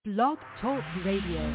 Blog Talk Radio.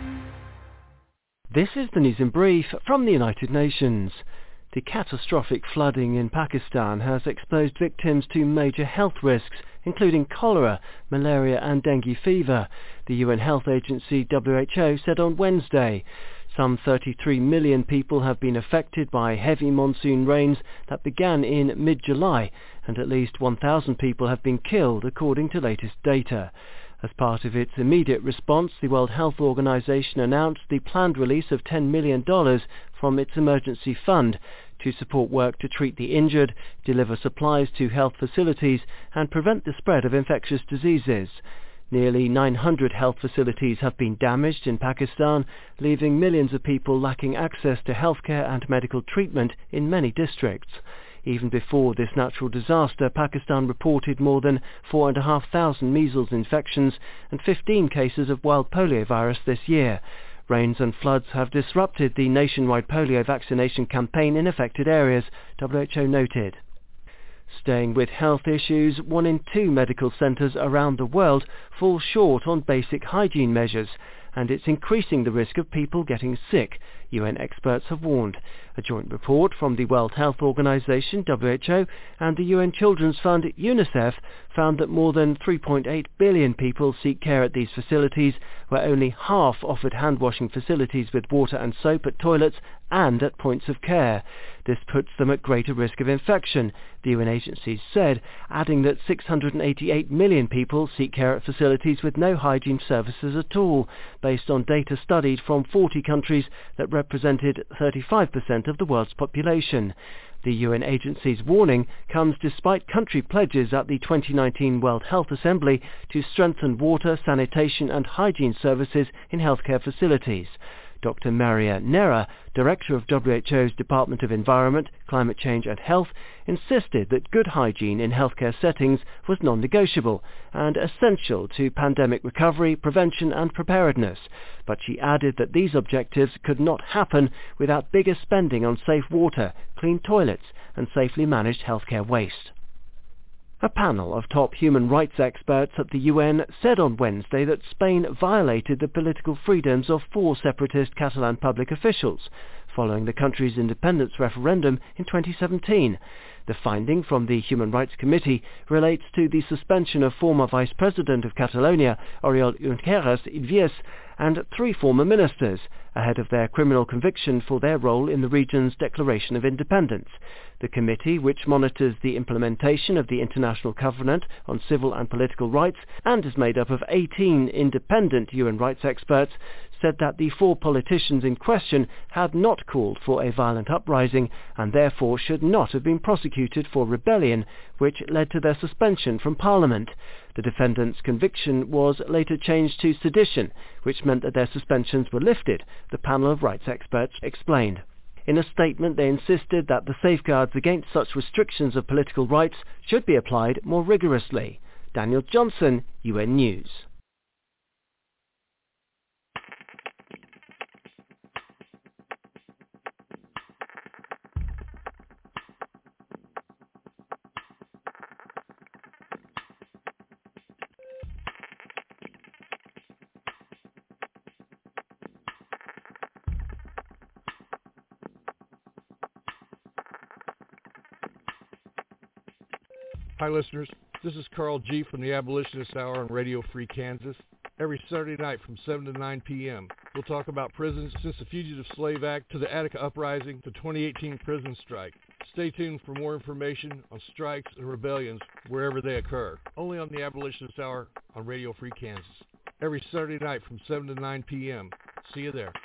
This is the news in brief from the United Nations. The catastrophic flooding in Pakistan has exposed victims to major health risks, including cholera, malaria and dengue fever, the UN Health Agency WHO said on Wednesday. Some 33 million people have been affected by heavy monsoon rains that began in mid-July, and at least 1,000 people have been killed, according to latest data. As part of its immediate response, the World Health Organization announced the planned release of $10 million from its emergency fund to support work to treat the injured, deliver supplies to health facilities, and prevent the spread of infectious diseases. Nearly 900 health facilities have been damaged in Pakistan, leaving millions of people lacking access to healthcare and medical treatment in many districts. Even before this natural disaster, Pakistan reported more than 4,500 measles infections and 15 cases of wild polio virus this year. Rains and floods have disrupted the nationwide polio vaccination campaign in affected areas, WHO noted. Staying with health issues, 1 in 2 medical centres around the world fall short on basic hygiene measures, and it's increasing the risk of people getting sick, UN experts have warned. A joint report from the World Health Organization, WHO, and the UN Children's Fund, UNICEF, found that more than 3.8 billion people seek care at these facilities, where only half offered hand-washing facilities with water and soap at toilets and at points of care. This puts them at greater risk of infection, the UN agencies said, adding that 688 million people seek care at facilities with no hygiene services at all, based on data studied from 40 countries that represented 35% of the world's population. The UN agency's warning comes despite country pledges at the 2019 World Health Assembly to strengthen water, sanitation and hygiene services in healthcare facilities. Dr. Maria Nera, director of WHO's Department of Environment, Climate Change and Health, insisted that good hygiene in healthcare settings was non-negotiable and essential to pandemic recovery, prevention and preparedness. But she added that these objectives could not happen without bigger spending on safe water, clean toilets and safely managed healthcare waste. A panel of top human rights experts at the UN said on Wednesday that Spain violated the political freedoms of 4 separatist Catalan public officials following the country's independence referendum in 2017. The finding from the Human Rights Committee relates to the suspension of former Vice President of Catalonia, Oriol Junqueras Ilvies, and 3 former ministers, ahead of their criminal conviction for their role in the region's declaration of independence. The committee, which monitors the implementation of the International Covenant on Civil and Political Rights and is made up of 18 independent human rights experts, said that the 4 politicians in question had not called for a violent uprising and therefore should not have been prosecuted for rebellion, which led to their suspension from Parliament. The defendants' conviction was later changed to sedition, which meant that their suspensions were lifted, the panel of rights experts explained. In a statement, they insisted that the safeguards against such restrictions of political rights should be applied more rigorously. Daniel Johnson, UN News. Hi listeners, this is Carl G. from the Abolitionist Hour on Radio Free Kansas. Every Saturday night from 7 to 9 p.m. we'll talk about prisons since the Fugitive Slave Act to the Attica Uprising to 2018 prison strike. Stay tuned for more information on strikes and rebellions wherever they occur. Only on the Abolitionist Hour on Radio Free Kansas. Every Saturday night from 7 to 9 p.m. See you there.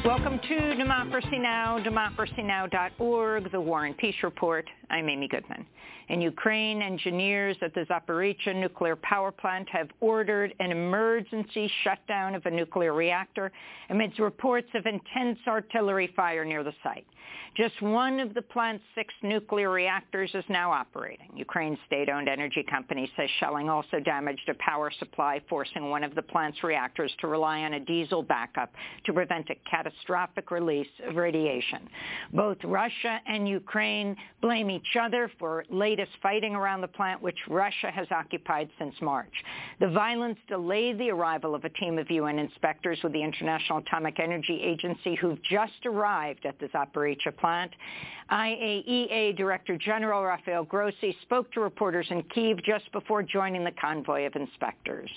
Welcome to Democracy Now!, democracynow.org, the War and Peace Report. I'm Amy Goodman. In Ukraine, engineers at the Zaporizhzhia nuclear power plant have ordered an emergency shutdown of a nuclear reactor amidst reports of intense artillery fire near the site. Just one of the plant's 6 nuclear reactors is now operating. Ukraine's state-owned energy company says shelling also damaged a power supply, forcing one of the plant's reactors to rely on a diesel backup to prevent a catastrophic release of radiation. Both Russia and Ukraine blame each other for latest fighting around the plant, which Russia has occupied since March. The violence delayed the arrival of a team of UN inspectors with the International Atomic Energy Agency who've just arrived at the Zaporizhzhia plant. IAEA Director General Rafael Grossi spoke to reporters in Kyiv just before joining the convoy of inspectors.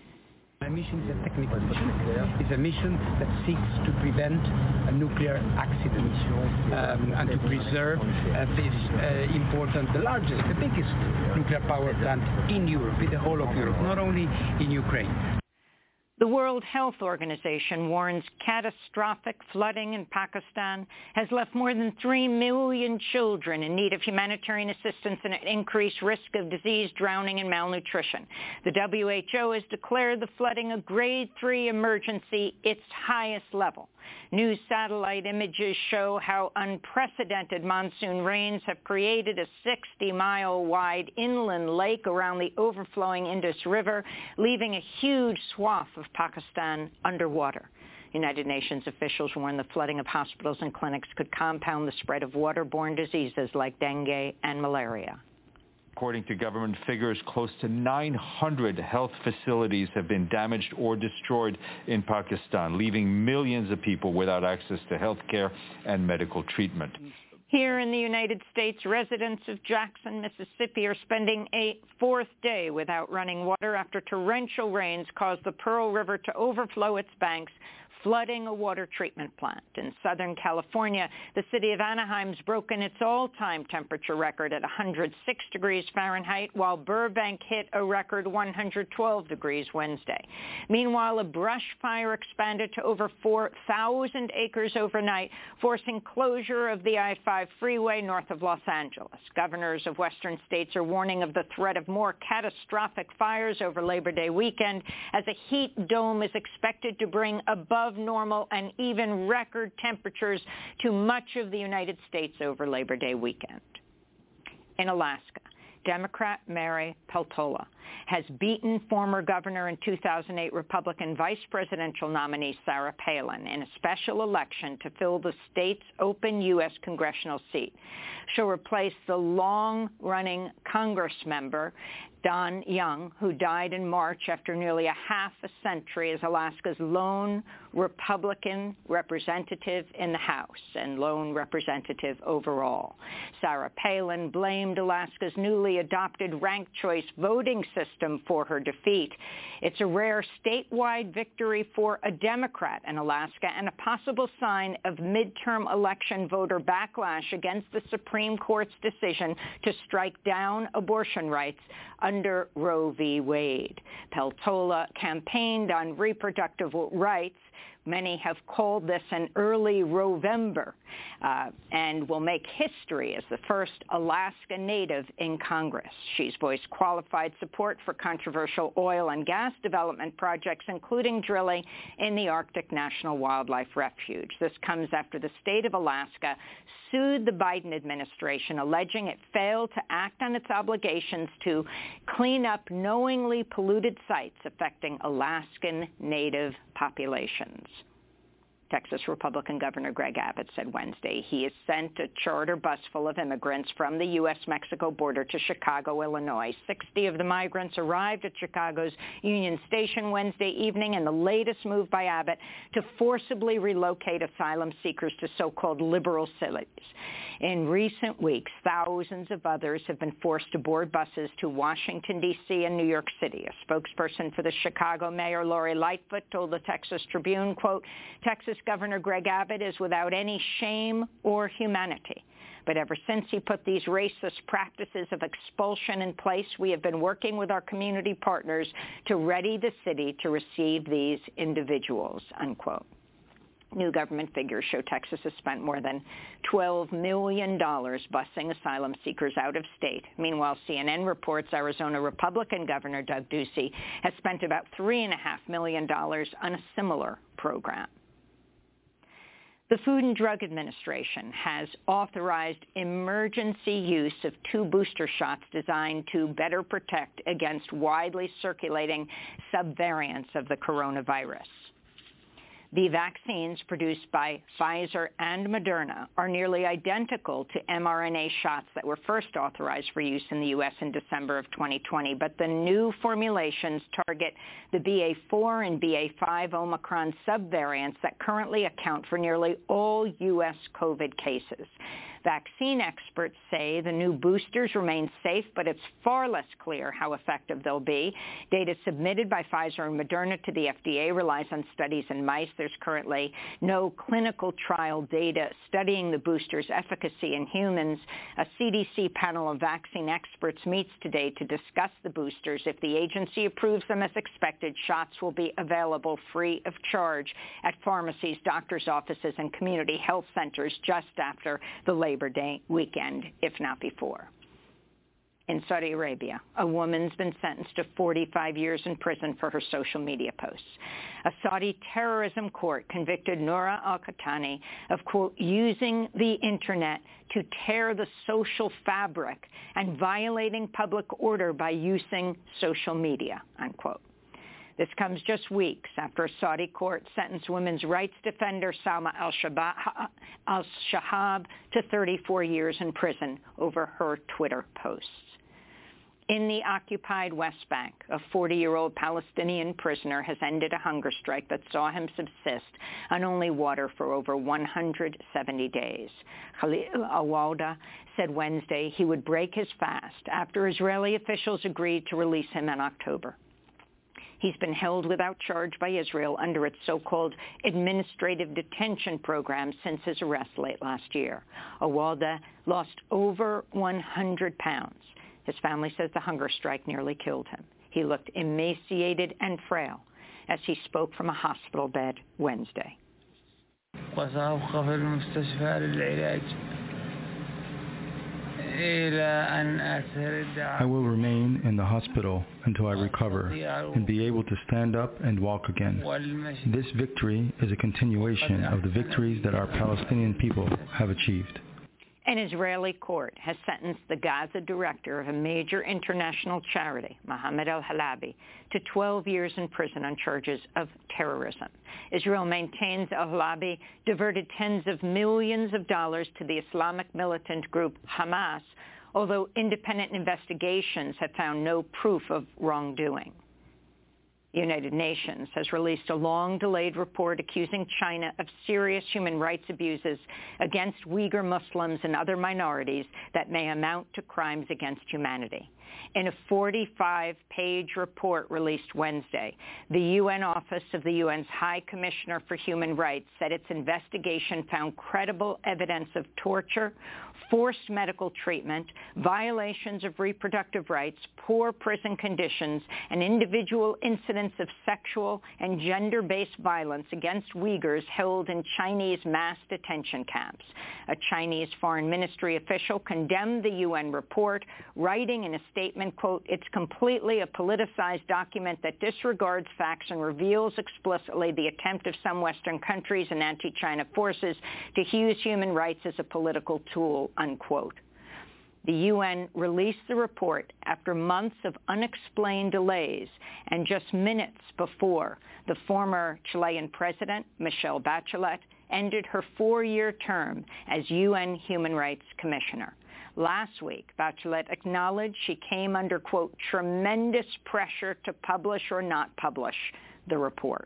My mission is a technical mission. It's a mission that seeks to prevent a nuclear accident and to preserve this important, the largest, the biggest nuclear power plant in Europe, in the whole of Europe, not only in Ukraine. The World Health Organization warns catastrophic flooding in Pakistan has left more than 3 million children in need of humanitarian assistance and an increased risk of disease, drowning, and malnutrition. The WHO has declared the flooding a Grade 3 emergency, its highest level. New satellite images show how unprecedented monsoon rains have created a 60-mile-wide inland lake around the overflowing Indus River, leaving a huge swath of Pakistan underwater. United Nations officials warn the flooding of hospitals and clinics could compound the spread of waterborne diseases like dengue and malaria. According to government figures, close to 900 health facilities have been damaged or destroyed in Pakistan, leaving millions of people without access to health care and medical treatment. Here in the United States, residents of Jackson, Mississippi are spending a 4th day without running water after torrential rains caused the Pearl River to overflow its banks, flooding a water treatment plant. In Southern California, the city of Anaheim's broken its all-time temperature record at 106 degrees Fahrenheit, while Burbank hit a record 112 degrees Wednesday. Meanwhile, a brush fire expanded to over 4,000 acres overnight, forcing closure of the I-5 freeway north of Los Angeles. Governors of western states are warning of the threat of more catastrophic fires over Labor Day weekend, as a heat dome is expected to bring above normal and even record temperatures to much of the United States over Labor Day weekend. In Alaska, Democrat Mary Peltola has beaten former governor and 2008 Republican vice presidential nominee Sarah Palin in a special election to fill the state's open U.S. congressional seat. She'll replace the long-running Congress member Don Young, who died in March after nearly a half a century as Alaska's lone Republican representative in the House and lone representative overall. Sarah Palin blamed Alaska's newly adopted ranked choice voting system for her defeat. It's a rare statewide victory for a Democrat in Alaska and a possible sign of midterm election voter backlash against the Supreme Court's decision to strike down abortion rights under Roe v. Wade. Peltola campaigned on reproductive rights. Many have called this an early Rovember and will make history as the first Alaska native in Congress. She's voiced qualified support for controversial oil and gas development projects, including drilling in the Arctic National Wildlife Refuge. This comes after the state of Alaska sued the Biden administration, alleging it failed to act on its obligations to clean up knowingly polluted sites affecting Alaskan native populations. Texas Republican Governor Greg Abbott said Wednesday he has sent a charter bus full of immigrants from the U.S.-Mexico border to Chicago, Illinois. 60 of the migrants arrived at Chicago's Union Station Wednesday evening in the latest move by Abbott to forcibly relocate asylum seekers to so-called liberal cities. In recent weeks, thousands of others have been forced to board buses to Washington, D.C. and New York City. A spokesperson for the Chicago Mayor Lori Lightfoot told the Texas Tribune, quote, Texas Governor Greg Abbott is without any shame or humanity. But ever since he put these racist practices of expulsion in place, we have been working with our community partners to ready the city to receive these individuals, unquote. New government figures show Texas has spent more than $12 million busing asylum seekers out of state. Meanwhile, CNN reports Arizona Republican Governor Doug Ducey has spent about $3.5 million on a similar program. The Food and Drug Administration has authorized emergency use of 2 booster shots designed to better protect against widely circulating subvariants of the coronavirus. The vaccines produced by Pfizer and Moderna are nearly identical to mRNA shots that were first authorized for use in the U.S. in December of 2020, but the new formulations target the BA.4 and BA.5 Omicron subvariants that currently account for nearly all U.S. COVID cases. Vaccine experts say the new boosters remain safe, but it's far less clear how effective they'll be. Data submitted by Pfizer and Moderna to the FDA relies on studies in mice. There's currently no clinical trial data studying the boosters' efficacy in humans. A CDC panel of vaccine experts meets today to discuss the boosters. If the agency approves them as expected, shots will be available free of charge at pharmacies, doctors' offices, and community health centers just after the Labor Day weekend, if not before. In Saudi Arabia, a woman's been sentenced to 45 years in prison for her social media posts. A Saudi terrorism court convicted Noura al-Qahtani of, quote, using the internet to tear the social fabric and violating public order by using social media, unquote. This comes just weeks after a Saudi court sentenced women's rights defender Salma al-Shahab to 34 years in prison over her Twitter posts. In the occupied West Bank, a 40-year-old Palestinian prisoner has ended a hunger strike that saw him subsist on only water for over 170 days. Khalil al-Wawda said Wednesday he would break his fast after Israeli officials agreed to release him in October. He's been held without charge by Israel under its so-called administrative detention program since his arrest late last year. Awalda lost over 100 pounds. His family says the hunger strike nearly killed him. He looked emaciated and frail as he spoke from a hospital bed Wednesday. I will remain in the hospital until I recover and be able to stand up and walk again. This victory is a continuation of the victories that our Palestinian people have achieved. An Israeli court has sentenced the Gaza director of a major international charity, Mohammed al-Halabi, to 12 years in prison on charges of terrorism. Israel maintains al-Halabi diverted tens of millions of dollars to the Islamic militant group Hamas, although independent investigations have found no proof of wrongdoing. The United Nations has released a long-delayed report accusing China of serious human rights abuses against Uyghur Muslims and other minorities that may amount to crimes against humanity. In a 45-page report released Wednesday, the UN Office of the UN's High Commissioner for Human Rights said its investigation found credible evidence of torture, forced medical treatment, violations of reproductive rights, poor prison conditions, and individual incidents of sexual and gender-based violence against Uyghurs held in Chinese mass detention camps. A Chinese foreign ministry official condemned the UN report, writing in a statement, quote, "It's completely a politicized document that disregards facts and reveals explicitly the attempt of some Western countries and anti-China forces to use human rights as a political tool," unquote. The UN released the report after months of unexplained delays and just minutes before the former Chilean president, Michelle Bachelet, ended her 4-year term as UN Human Rights Commissioner. Last week, Bachelet acknowledged she came under, quote, tremendous pressure to publish or not publish the report.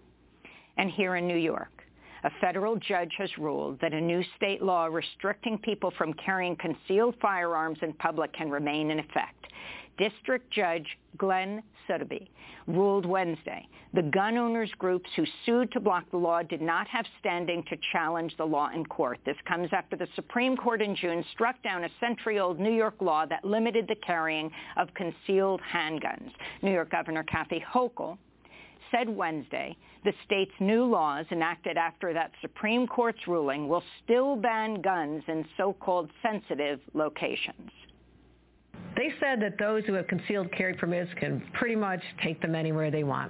And here in New York, a federal judge has ruled that a new state law restricting people from carrying concealed firearms in public can remain in effect. District Judge Glenn Sotheby ruled Wednesday the gun owners groups who sued to block the law did not have standing to challenge the law in court. This comes after the Supreme Court in June struck down a century-old New York law that limited the carrying of concealed handguns. New York Governor Kathy Hochul said Wednesday the state's new laws enacted after that Supreme Court's ruling will still ban guns in so-called sensitive locations. They said that those who have concealed carry permits can pretty much take them anywhere they want.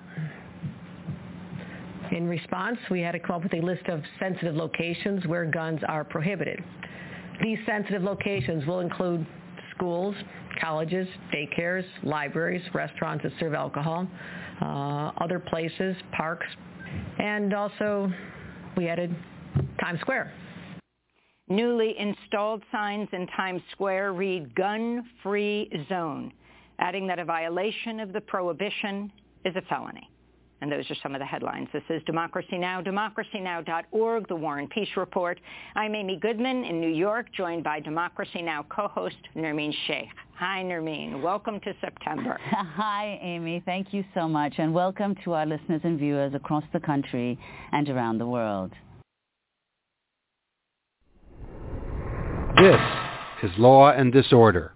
In response, we had to come up with a list of sensitive locations where guns are prohibited. These sensitive locations will include schools, colleges, daycares, libraries, restaurants that serve alcohol, other places, parks, and also we added Times Square. Newly installed signs in Times Square read gun-free zone, adding that a violation of the prohibition is a felony. And those are some of the headlines. This is Democracy Now!, democracynow.org, The War and Peace Report. I'm Amy Goodman in New York, joined by Democracy Now! Co-host Nermeen Sheikh. Hi, Nermeen. Welcome to September. Hi, Amy. Thank you so much. And welcome to our listeners and viewers across the country and around the world. This is Law and Disorder.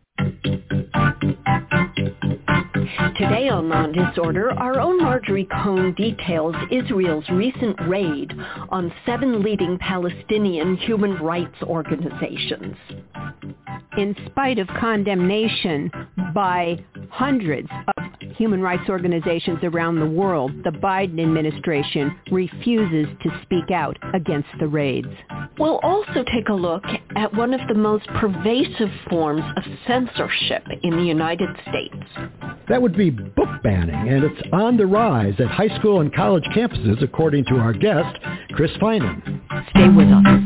Today on Law and Disorder, our own Marjorie Cohn details Israel's recent raid on 7 leading Palestinian human rights organizations. In spite of condemnation by hundreds of human rights organizations around the world, the Biden administration refuses to speak out against the raids. We'll also take a look at one of the most pervasive forms of censorship in the United States. That would be book banning, and it's on the rise at high school and college campuses, according to our guest, Chris Finan. Stay with us.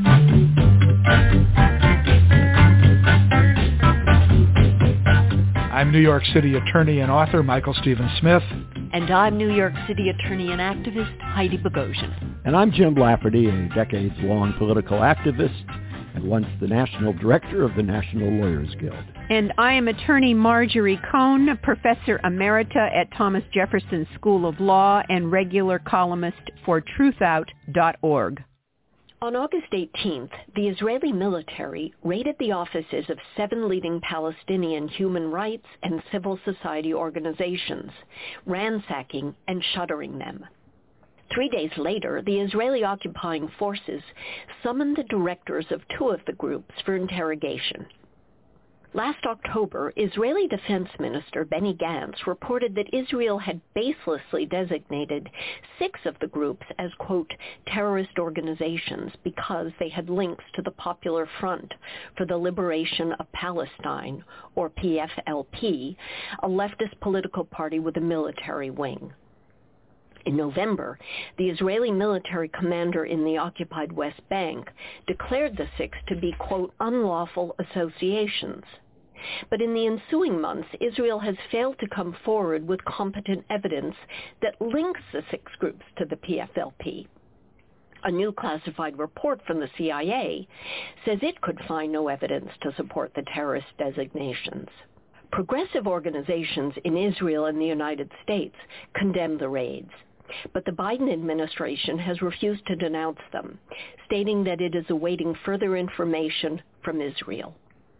I'm New York City attorney and author Michael Stephen Smith. And I'm New York City attorney and activist Heidi Bogosian. And I'm Jim Lafferty, a decades-long political activist and once the national director of the National Lawyers Guild. And I am attorney Marjorie Cohn, professor emerita at Thomas Jefferson School of Law and regular columnist for truthout.org. On August 18th, the Israeli military raided the offices of 7 leading Palestinian human rights and civil society organizations, ransacking and shuttering them. 3 days later, the Israeli occupying forces summoned the directors of 2 of the groups for interrogation. Last October, Israeli Defense Minister Benny Gantz reported that Israel had baselessly designated 6 of the groups as, quote, terrorist organizations because they had links to the Popular Front for the Liberation of Palestine, or PFLP, a leftist political party with a military wing. In November, the Israeli military commander in the occupied West Bank declared the 6 to be, quote, unlawful associations. But in the ensuing months, Israel has failed to come forward with competent evidence that links the 6 groups to the PFLP. A new classified report from the CIA says it could find no evidence to support the terrorist designations. Progressive organizations in Israel and the United States condemn the raids, but the Biden administration has refused to denounce them, stating that it is awaiting further information from Israel.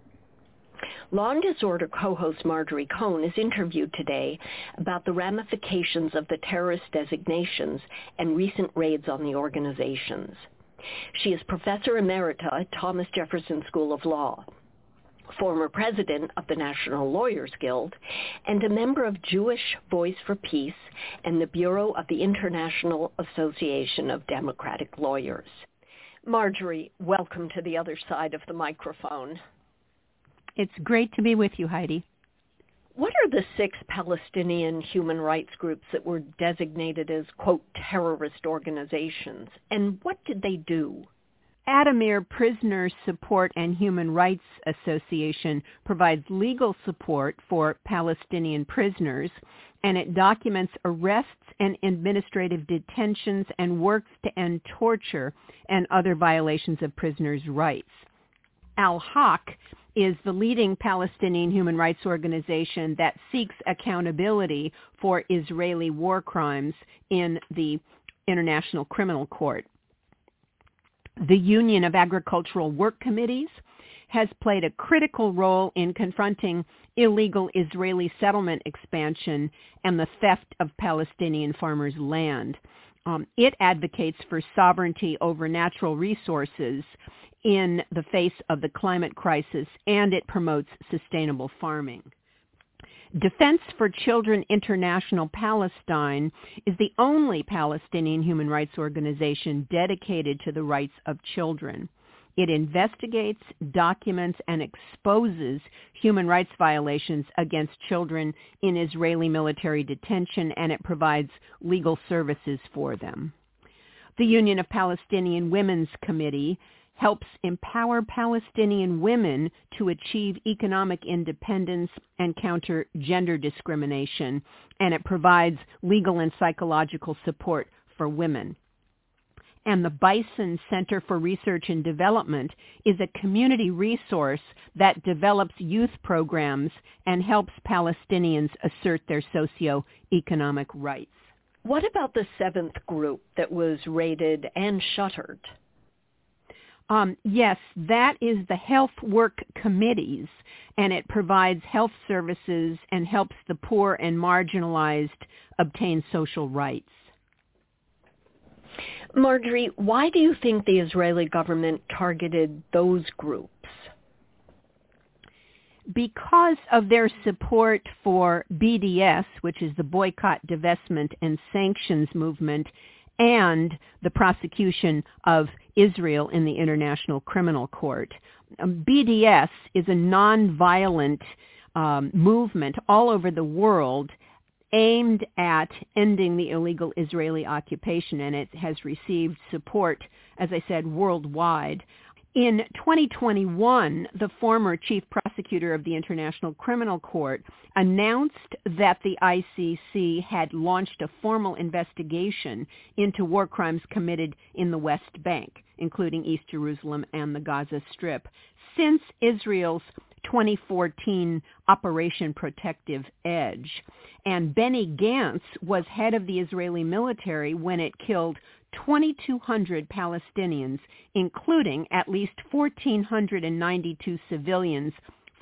Law and Disorder co-host Marjorie Cohn is interviewed today about the ramifications of the terrorist designations and recent raids on the organizations. She is professor emerita at Thomas Jefferson School of Law, former president of the National Lawyers Guild, and a member of Jewish Voice for Peace and the Bureau of the International Association of Democratic Lawyers. Marjorie, welcome to the other side of the microphone. It's great to be with you, Heidi. What are the 6 Palestinian human rights groups that were designated as, quote, terrorist organizations, and what did they do? Addameer Prisoners Support and Human Rights Association provides legal support for Palestinian prisoners, and it documents arrests and administrative detentions and works to end torture and other violations of prisoners' rights. Al-Haq is the leading Palestinian human rights organization that seeks accountability for Israeli war crimes in the International Criminal Court. The Union of Agricultural Work Committees has played a critical role in confronting illegal Israeli settlement expansion and the theft of Palestinian farmers' land. It advocates for sovereignty over natural resources in the face of the climate crisis, and it promotes sustainable farming. Defense for Children International Palestine is the only Palestinian human rights organization dedicated to the rights of children. It investigates, documents, and exposes human rights violations against children in Israeli military detention, and it provides legal services for them. The Union of Palestinian Women's Committee helps empower Palestinian women to achieve economic independence and counter gender discrimination, and it provides legal and psychological support for women. And the Bison Center for Research and Development is a community resource that develops youth programs and helps Palestinians assert their socio-economic rights. What about the seventh group that was raided and shuttered? Yes, that is the Health Work Committees, and it provides health services and helps the poor and marginalized obtain social rights. Marjorie, why do you think the Israeli government targeted those groups? Because of their support for BDS, which is the Boycott, Divestment, and Sanctions Movement, and the prosecution of Israel in the International Criminal Court. BDS is a nonviolent movement all over the world aimed at ending the illegal Israeli occupation, and it has received support, as I said, worldwide. In 2021, the former chief prosecutor of the International Criminal Court announced that the ICC had launched a formal investigation into war crimes committed in the West Bank, including East Jerusalem and the Gaza Strip, since Israel's 2014 Operation Protective Edge. And Benny Gantz was head of the Israeli military when it killed 2,200 Palestinians, including at least 1,492 civilians,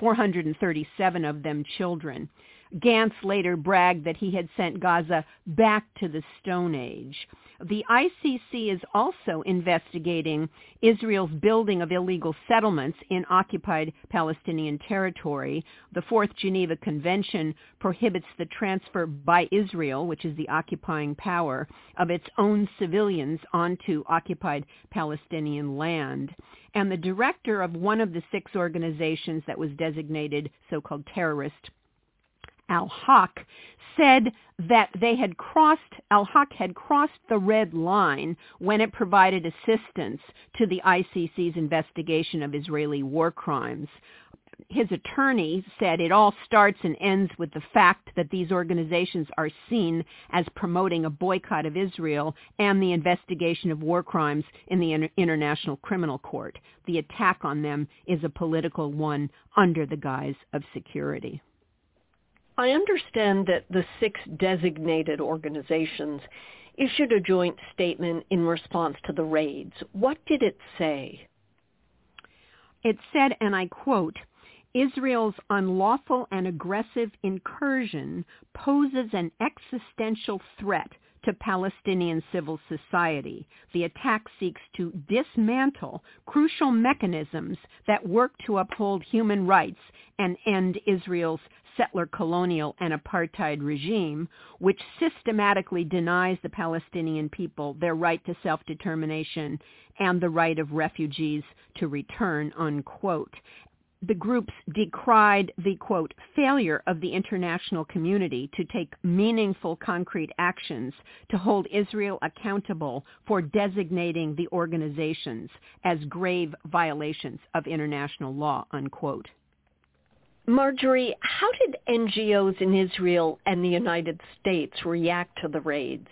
437 of them children. Gantz later bragged that he had sent Gaza back to the Stone Age. The ICC is also investigating Israel's building of illegal settlements in occupied Palestinian territory. The Fourth Geneva Convention prohibits the transfer by Israel, which is the occupying power, of its own civilians onto occupied Palestinian land. And the director of one of the 6 organizations that was designated so-called terrorist, Al-Haq, said that Al-Haq had crossed the red line when it provided assistance to the ICC's investigation of Israeli war crimes. His attorney said it all starts and ends with the fact that these organizations are seen as promoting a boycott of Israel and the investigation of war crimes in the International Criminal Court. The attack on them is a political one under the guise of security. I understand that the 6 designated organizations issued a joint statement in response to the raids. What did it say? It said, and I quote, "Israel's unlawful and aggressive incursion poses an existential threat to Palestinian civil society. The attack seeks to dismantle crucial mechanisms that work to uphold human rights and end Israel's settler colonial and apartheid regime, which systematically denies the Palestinian people their right to self-determination and the right of refugees to return," unquote. The groups decried the, quote, "failure of the international community to take meaningful concrete actions to hold Israel accountable for designating the organizations as grave violations of international law," unquote. Marjorie, how did NGOs in Israel and the United States react to the raids?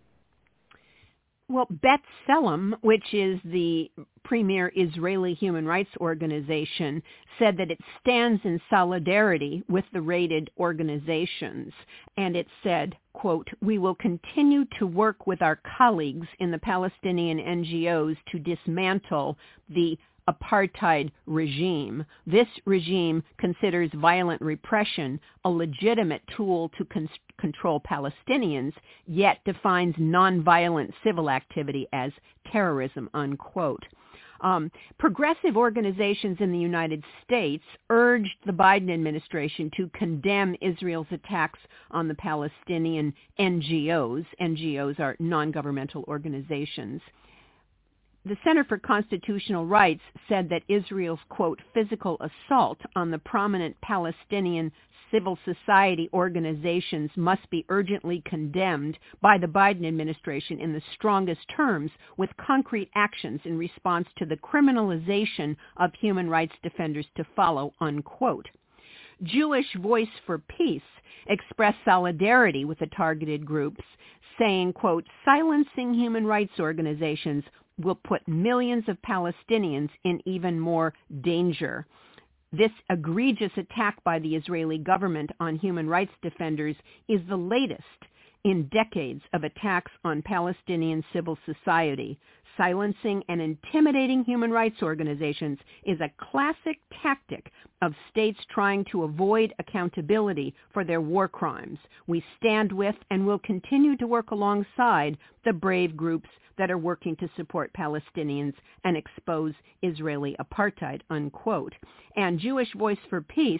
Well, B'Tselem, which is the premier Israeli human rights organization, said that it stands in solidarity with the raided organizations. And it said, quote, "We will continue to work with our colleagues in the Palestinian NGOs to dismantle the apartheid regime. This regime considers violent repression a legitimate tool to control Palestinians, yet defines nonviolent civil activity as terrorism, unquote. Progressive organizations in the United States urged the Biden administration to condemn Israel's attacks on the Palestinian NGOs. NGOs are non-governmental organizations. The Center for Constitutional Rights said that Israel's, quote, physical assault on the prominent Palestinian civil society organizations must be urgently condemned by the Biden administration in the strongest terms, with concrete actions in response to the criminalization of human rights defenders to follow, unquote. Jewish Voice for Peace expressed solidarity with the targeted groups, saying, quote, silencing human rights organizations will put millions of Palestinians in even more danger. This egregious attack by the Israeli government on human rights defenders is the latest in decades of attacks on Palestinian civil society. Silencing and intimidating human rights organizations is a classic tactic of states trying to avoid accountability for their war crimes. We stand with and will continue to work alongside the brave groups that are working to support Palestinians and expose Israeli apartheid, unquote. And Jewish Voice for Peace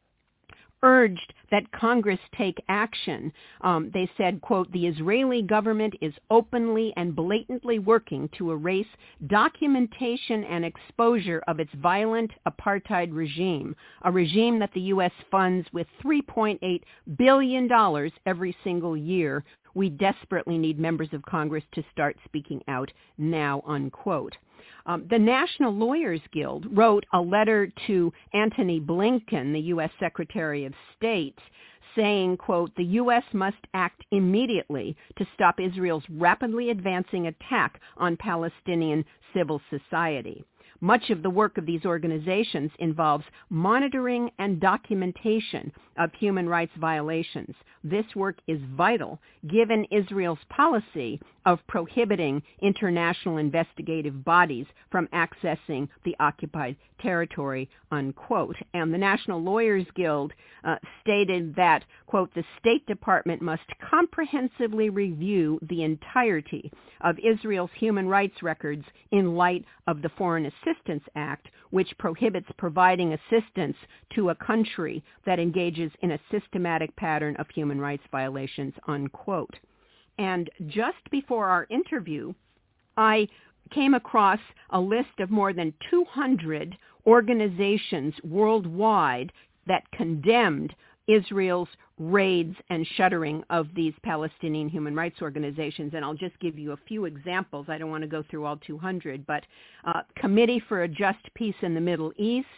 urged that Congress take action. They said, quote, the Israeli government is openly and blatantly working to erase documentation and exposure of its violent apartheid regime, a regime that the U.S. funds with $3.8 billion every single year. We desperately need members of Congress to start speaking out now, unquote. The National Lawyers Guild wrote a letter to Antony Blinken, the U.S. Secretary of State, saying, quote, the U.S. must act immediately to stop Israel's rapidly advancing attack on Palestinian civil society. Much of the work of these organizations involves monitoring and documentation of human rights violations. This work is vital given Israel's policy of prohibiting international investigative bodies from accessing the occupied territory, unquote. And the National Lawyers Guild stated that, quote, the State Department must comprehensively review the entirety of Israel's human rights records in light of the Foreign Assistance Act, which prohibits providing assistance to a country that engages in a systematic pattern of human rights violations, unquote. And just before our interview, I came across a list of more than 200 organizations worldwide that condemned Israel's raids and shuttering of these Palestinian human rights organizations. And I'll just give you a few examples. I don't want to go through all 200, but Committee for a Just Peace in the Middle East,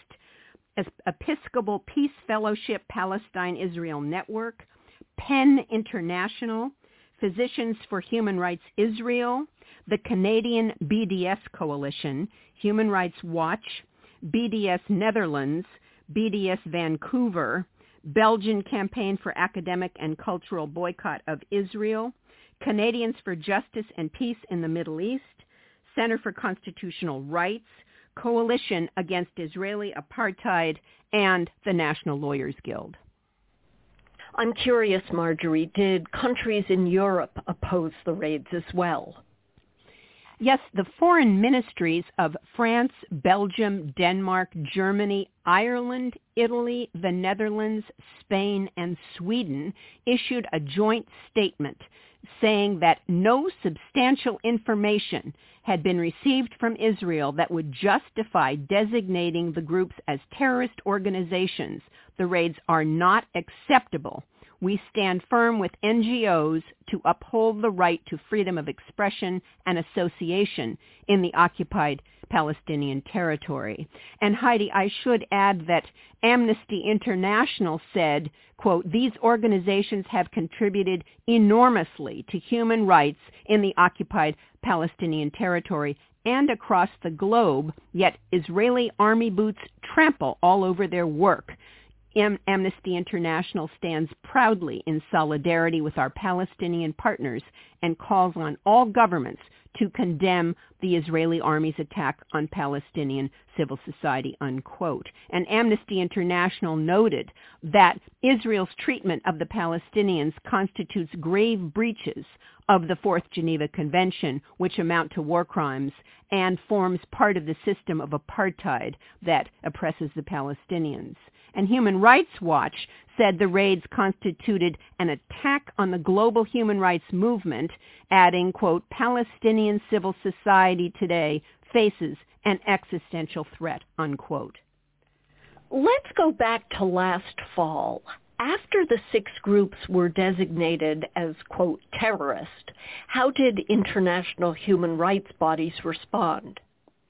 Episcopal Peace Fellowship Palestine-Israel Network, PEN International, Physicians for Human Rights Israel, the Canadian BDS Coalition, Human Rights Watch, BDS Netherlands, BDS Vancouver, Belgian Campaign for Academic and Cultural Boycott of Israel, Canadians for Justice and Peace in the Middle East, Center for Constitutional Rights, Coalition Against Israeli Apartheid, and the National Lawyers Guild. I'm curious, Marjorie, did countries in Europe oppose the raids as well? Yes, the foreign ministries of France, Belgium, Denmark, Germany, Ireland, Italy, the Netherlands, Spain, and Sweden issued a joint statement saying that no substantial information had been received from Israel that would justify designating the groups as terrorist organizations. The raids are not acceptable. We stand firm with NGOs to uphold the right to freedom of expression and association in the occupied Palestinian territory. And Heidi, I should add that Amnesty International said, quote, these organizations have contributed enormously to human rights in the occupied Palestinian territory and across the globe, yet Israeli army boots trample all over their work. Amnesty International stands proudly in solidarity with our Palestinian partners and calls on all governments to condemn the Israeli army's attack on Palestinian civil society, unquote. And Amnesty International noted that Israel's treatment of the Palestinians constitutes grave breaches of the Fourth Geneva Convention, which amount to war crimes, and forms part of the system of apartheid that oppresses the Palestinians. And Human Rights Watch said the raids constituted an attack on the global human rights movement, adding, quote, Palestinian civil society today faces an existential threat, unquote. Let's go back to last fall. After the 6 groups were designated as, quote, terrorist, how did international human rights bodies respond?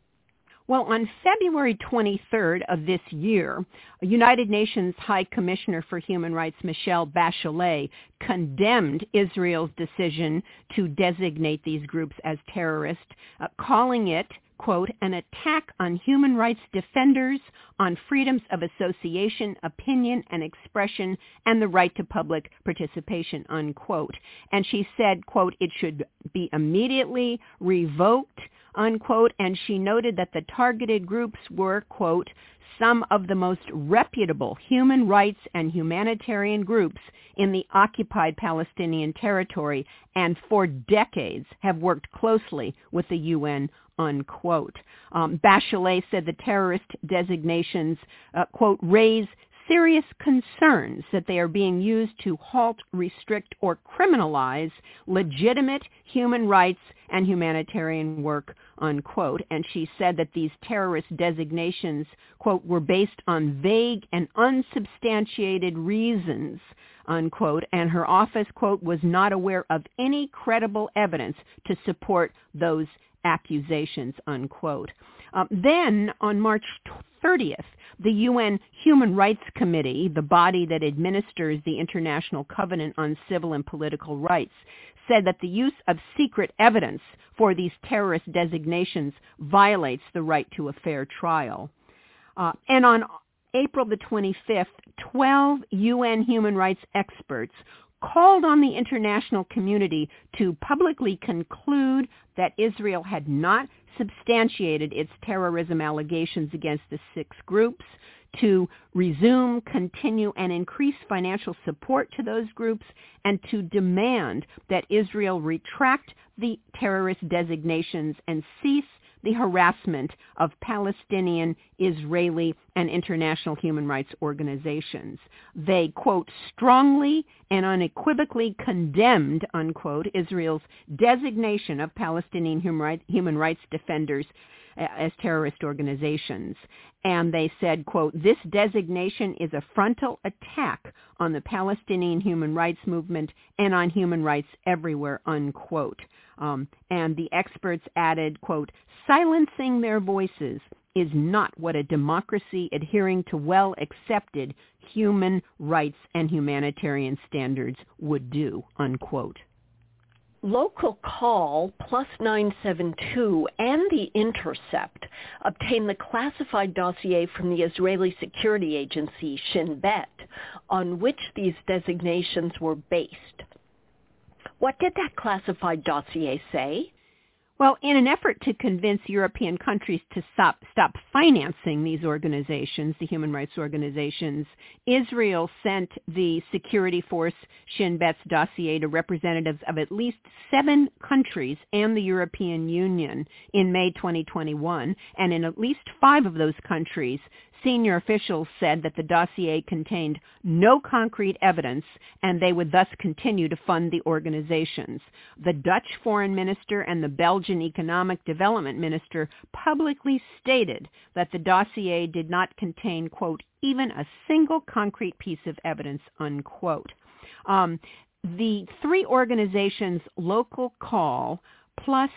Well, on February 23rd of this year, United Nations High Commissioner for Human Rights Michelle Bachelet condemned Israel's decision to designate these groups as terrorists, calling it, quote, an attack on human rights defenders, on freedoms of association, opinion, and expression, and the right to public participation, unquote. And she said, quote, it should be immediately revoked, unquote, and she noted that the targeted groups were, quote, some of the most reputable human rights and humanitarian groups in the occupied Palestinian territory and for decades have worked closely with the UN, unquote. Bachelet said the terrorist designations, quote, raise serious concerns that they are being used to halt, restrict, or criminalize legitimate human rights and humanitarian work, unquote. And she said that these terrorist designations, quote, were based on vague and unsubstantiated reasons, unquote, and her office, quote, was not aware of any credible evidence to support those accusations, unquote. Then on March 30th, the UN Human Rights Committee, the body that administers the International Covenant on Civil and Political Rights, said that the use of secret evidence for these terrorist designations violates the right to a fair trial. And on April the 25th, 12 UN human rights experts called on the international community to publicly conclude that Israel had not substantiated its terrorism allegations against the 6 groups, to resume, continue, and increase financial support to those groups, and to demand that Israel retract the terrorist designations and cease the harassment of Palestinian, Israeli, and international human rights organizations. They, quote, strongly and unequivocally condemned, unquote, Israel's designation of Palestinian human rights defenders as terrorist organizations. And they said, quote, this designation is a frontal attack on the Palestinian human rights movement and on human rights everywhere, unquote. And the experts added, quote, silencing their voices is not what a democracy adhering to well-accepted human rights and humanitarian standards would do, unquote. Local Call, Plus 972, and The Intercept obtained the classified dossier from the Israeli security agency Shin Bet, on which these designations were based. What did that classified dossier say? Well, in an effort to convince European countries to stop financing these organizations, the human rights organizations, Israel sent the security force Shin Bet's dossier to representatives of at least 7 countries and the European Union in May 2021, and in at least 5 of those countries, senior officials said that the dossier contained no concrete evidence and they would thus continue to fund the organizations. The Dutch foreign minister and the Belgian economic development minister publicly stated that the dossier did not contain, quote, even a single concrete piece of evidence, unquote. The 3 organizations, Local Call, Plus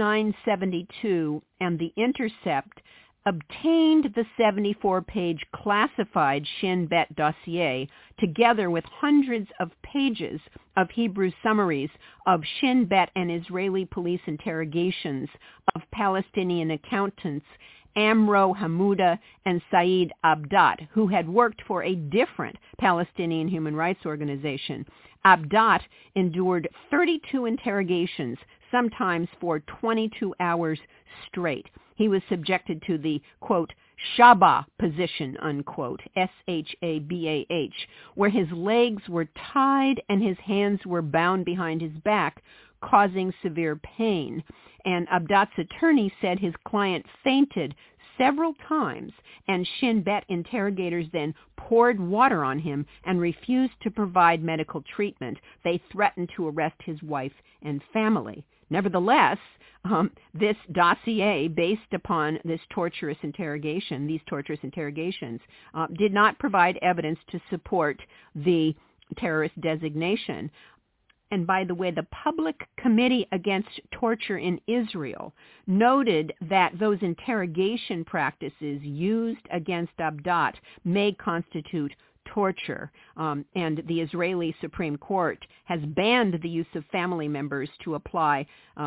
972, and The Intercept, obtained the 74-page classified Shin Bet dossier together with hundreds of pages of Hebrew summaries of Shin Bet and Israeli police interrogations of Palestinian accountants Amro Hamouda and Saeed Abdat, who had worked for a different Palestinian human rights organization. Abdat endured 32 interrogations sometimes for 22 hours straight. He was subjected to the, quote, Shabah position, unquote, S-H-A-B-A-H, where his legs were tied and his hands were bound behind his back, causing severe pain. And Abdat's attorney said his client fainted several times, and Shin Bet interrogators then poured water on him and refused to provide medical treatment. They threatened to arrest his wife and family. Nevertheless, this dossier, based upon these torturous interrogations, did not provide evidence to support the terrorist designation. And by the way, the Public Committee Against Torture in Israel noted that those interrogation practices used against Abdat may constitute torture. And the Israeli Supreme Court has banned the use of family members to apply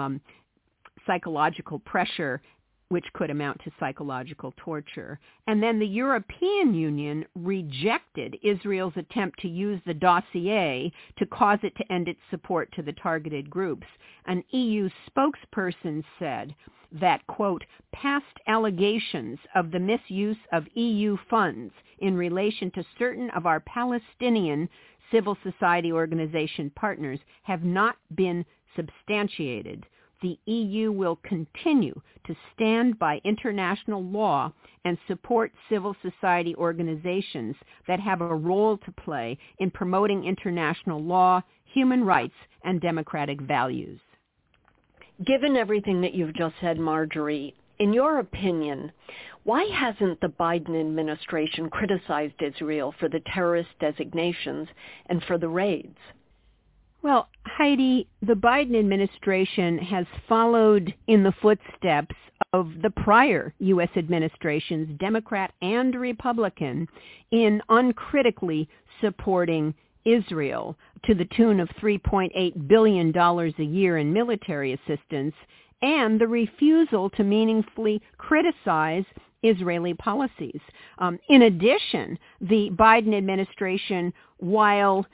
psychological pressure, which could amount to psychological torture. And then the European Union rejected Israel's attempt to use the dossier to cause it to end its support to the targeted groups. An EU spokesperson said that, quote, past allegations of the misuse of EU funds in relation to certain of our Palestinian civil society organization partners have not been substantiated. The EU will continue to stand by international law and support civil society organizations that have a role to play in promoting international law, human rights, and democratic values. Given everything that you've just said, Marjorie, in your opinion, why hasn't the Biden administration criticized Israel for the terrorist designations and for the raids? Well, Heidi, the Biden administration has followed in the footsteps of the prior U.S. administrations, Democrat and Republican, in uncritically supporting Israel to the tune of $3.8 billion a year in military assistance, and the refusal to meaningfully criticize Israeli policies. In addition, the Biden administration, while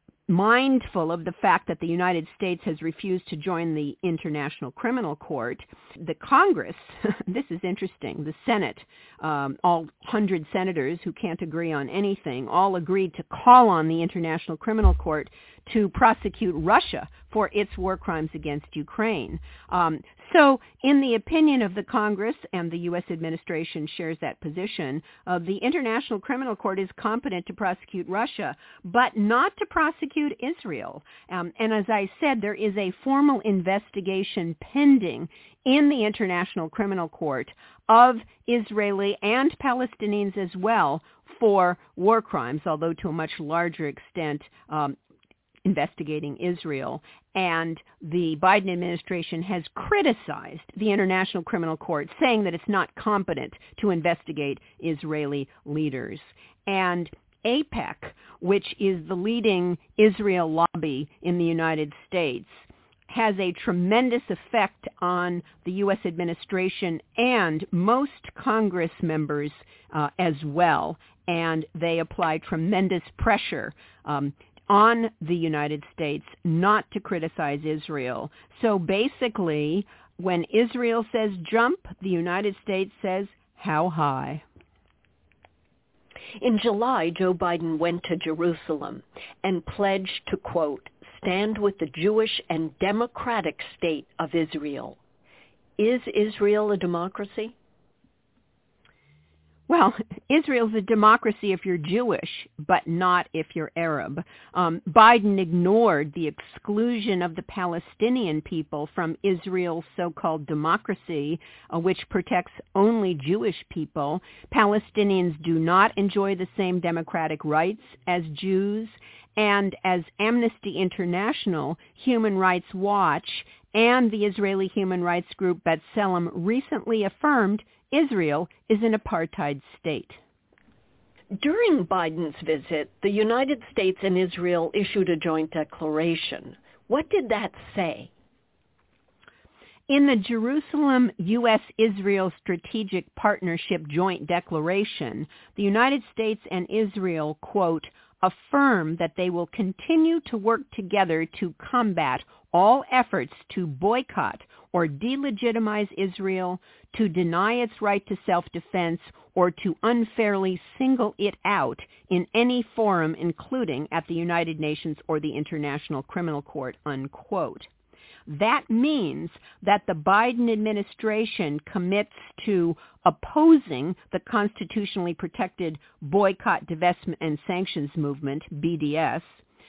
mindful of the fact that the United States has refused to join the International Criminal Court, the Congress, this is interesting, the Senate, all 100 senators who can't agree on anything, all agreed to call on the International Criminal Court to prosecute Russia for its war crimes against Ukraine. So in the opinion of the Congress, and the U.S. administration shares that position, the International Criminal Court is competent to prosecute Russia, but not to prosecute Israel. And as I said, there is a formal investigation pending in the International Criminal Court of Israeli and Palestinians as well for war crimes, although to a much larger extent investigating Israel. And the Biden administration has criticized the International Criminal Court, saying that it's not competent to investigate Israeli leaders. And AIPAC, which is the leading Israel lobby in the United States, has a tremendous effect on the U.S. administration and most Congress members as well. And they apply tremendous pressure on the United States not to criticize Israel. So basically, when Israel says jump, the United States says how high? In July, Joe Biden went to Jerusalem and pledged to, quote, stand with the Jewish and democratic state of Israel. Is Israel a democracy? Well, Israel's a democracy if you're Jewish, but not if you're Arab. Biden ignored the exclusion of the Palestinian people from Israel's so-called democracy, which protects only Jewish people. Palestinians do not enjoy the same democratic rights as Jews. And as Amnesty International, Human Rights Watch, and the Israeli human rights group B'Tselem recently affirmed, Israel is an apartheid state. During Biden's visit, the United States and Israel issued a joint declaration. What did that say? In the Jerusalem U.S.-Israel Strategic Partnership Joint Declaration, the United States and Israel, quote, affirm that they will continue to work together to combat all efforts to boycott or delegitimize Israel, to deny its right to self-defense, or to unfairly single it out in any forum, including at the United Nations or the International Criminal Court, unquote. That means that the Biden administration commits to opposing the constitutionally protected Boycott, Divestment, and Sanctions Movement, BDS,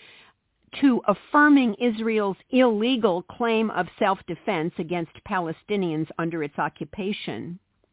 to affirming Israel's illegal claim of self-defense against Palestinians under its occupation,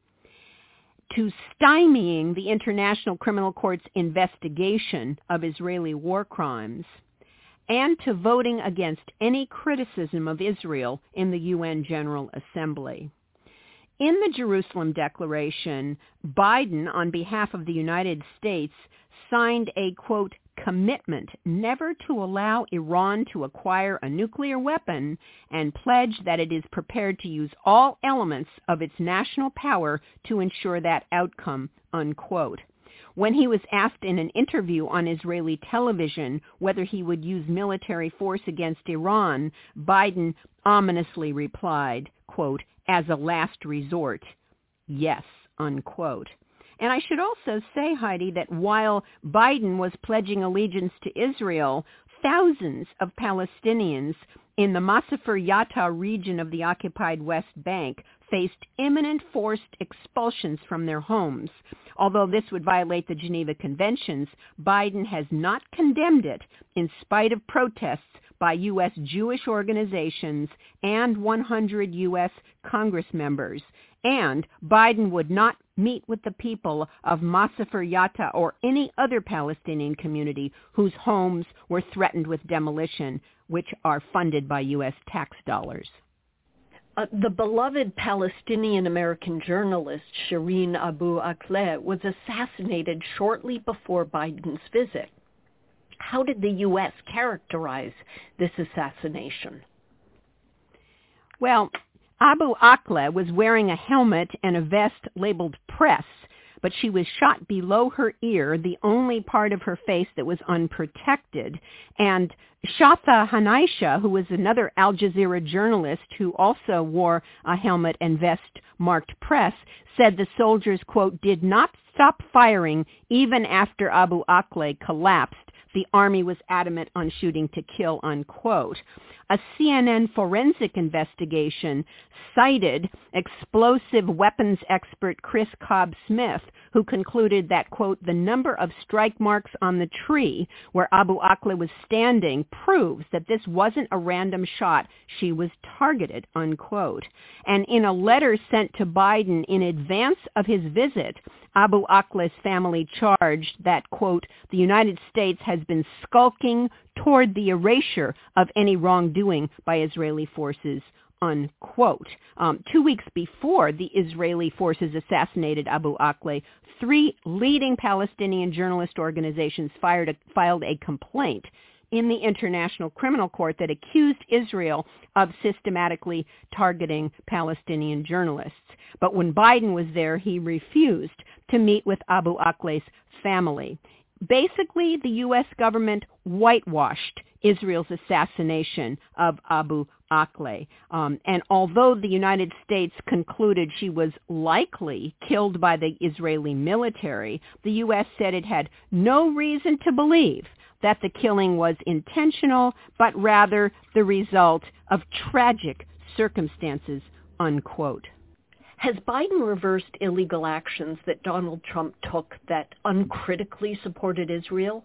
to stymieing the International Criminal Court's investigation of Israeli war crimes, and to voting against any criticism of Israel in the UN General Assembly. In the Jerusalem Declaration, Biden, on behalf of the United States, signed a, quote, commitment never to allow Iran to acquire a nuclear weapon, and pledged that it is prepared to use all elements of its national power to ensure that outcome, unquote. When he was asked in an interview on Israeli television whether he would use military force against Iran, Biden ominously replied, quote, as a last resort, yes, unquote. And I should also say, Heidi, that while Biden was pledging allegiance to Israel, thousands of Palestinians in the Masafer Yatta region of the occupied West Bank faced imminent forced expulsions from their homes. Although this would violate the Geneva Conventions, Biden has not condemned it in spite of protests by U.S. Jewish organizations and 100 U.S. Congress members. And Biden would not meet with the people of Masafer Yatta or any other Palestinian community whose homes were threatened with demolition, which are funded by U.S. tax dollars. The beloved Palestinian-American journalist Shireen Abu Akleh was assassinated shortly before Biden's visit. How did the U.S. characterize this assassination? Well, Abu Akleh was wearing a helmet and a vest labeled press, but she was shot below her ear, the only part of her face that was unprotected. And Shatha Hanaisha, who was another Al Jazeera journalist who also wore a helmet and vest marked press, said the soldiers, quote, did not stop firing even after Abu Akleh collapsed. The army was adamant on shooting to kill, unquote. A CNN forensic investigation cited explosive weapons expert Chris Cobb-Smith, who concluded that, quote, the number of strike marks on the tree where Abu Akleh was standing proves that this wasn't a random shot. She was targeted, unquote. And in a letter sent to Biden in advance of his visit, Abu Akleh's family charged that, quote, the United States has been skulking toward the erasure of any wrongdoing by Israeli forces, unquote. 2 weeks before the Israeli forces assassinated Abu Akleh, 3 leading Palestinian journalist organizations filed a complaint in the International Criminal Court that accused Israel of systematically targeting Palestinian journalists. But when Biden was there, he refused to meet with Abu Akleh's family. Basically, the U.S. government whitewashed Israel's assassination of Abu Akleh. And although the United States concluded she was likely killed by the Israeli military, the U.S. said it had no reason to believe that the killing was intentional, but rather the result of tragic circumstances, unquote. Has Biden reversed illegal actions that Donald Trump took that uncritically supported Israel?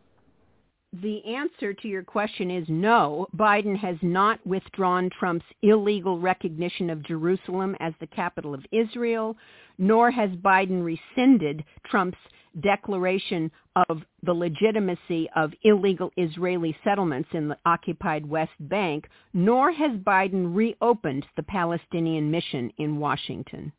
The answer to your question is no. Biden has not withdrawn Trump's illegal recognition of Jerusalem as the capital of Israel, nor has Biden rescinded Trump's declaration of the legitimacy of illegal Israeli settlements in the occupied West Bank, nor has Biden reopened the Palestinian mission in Washington.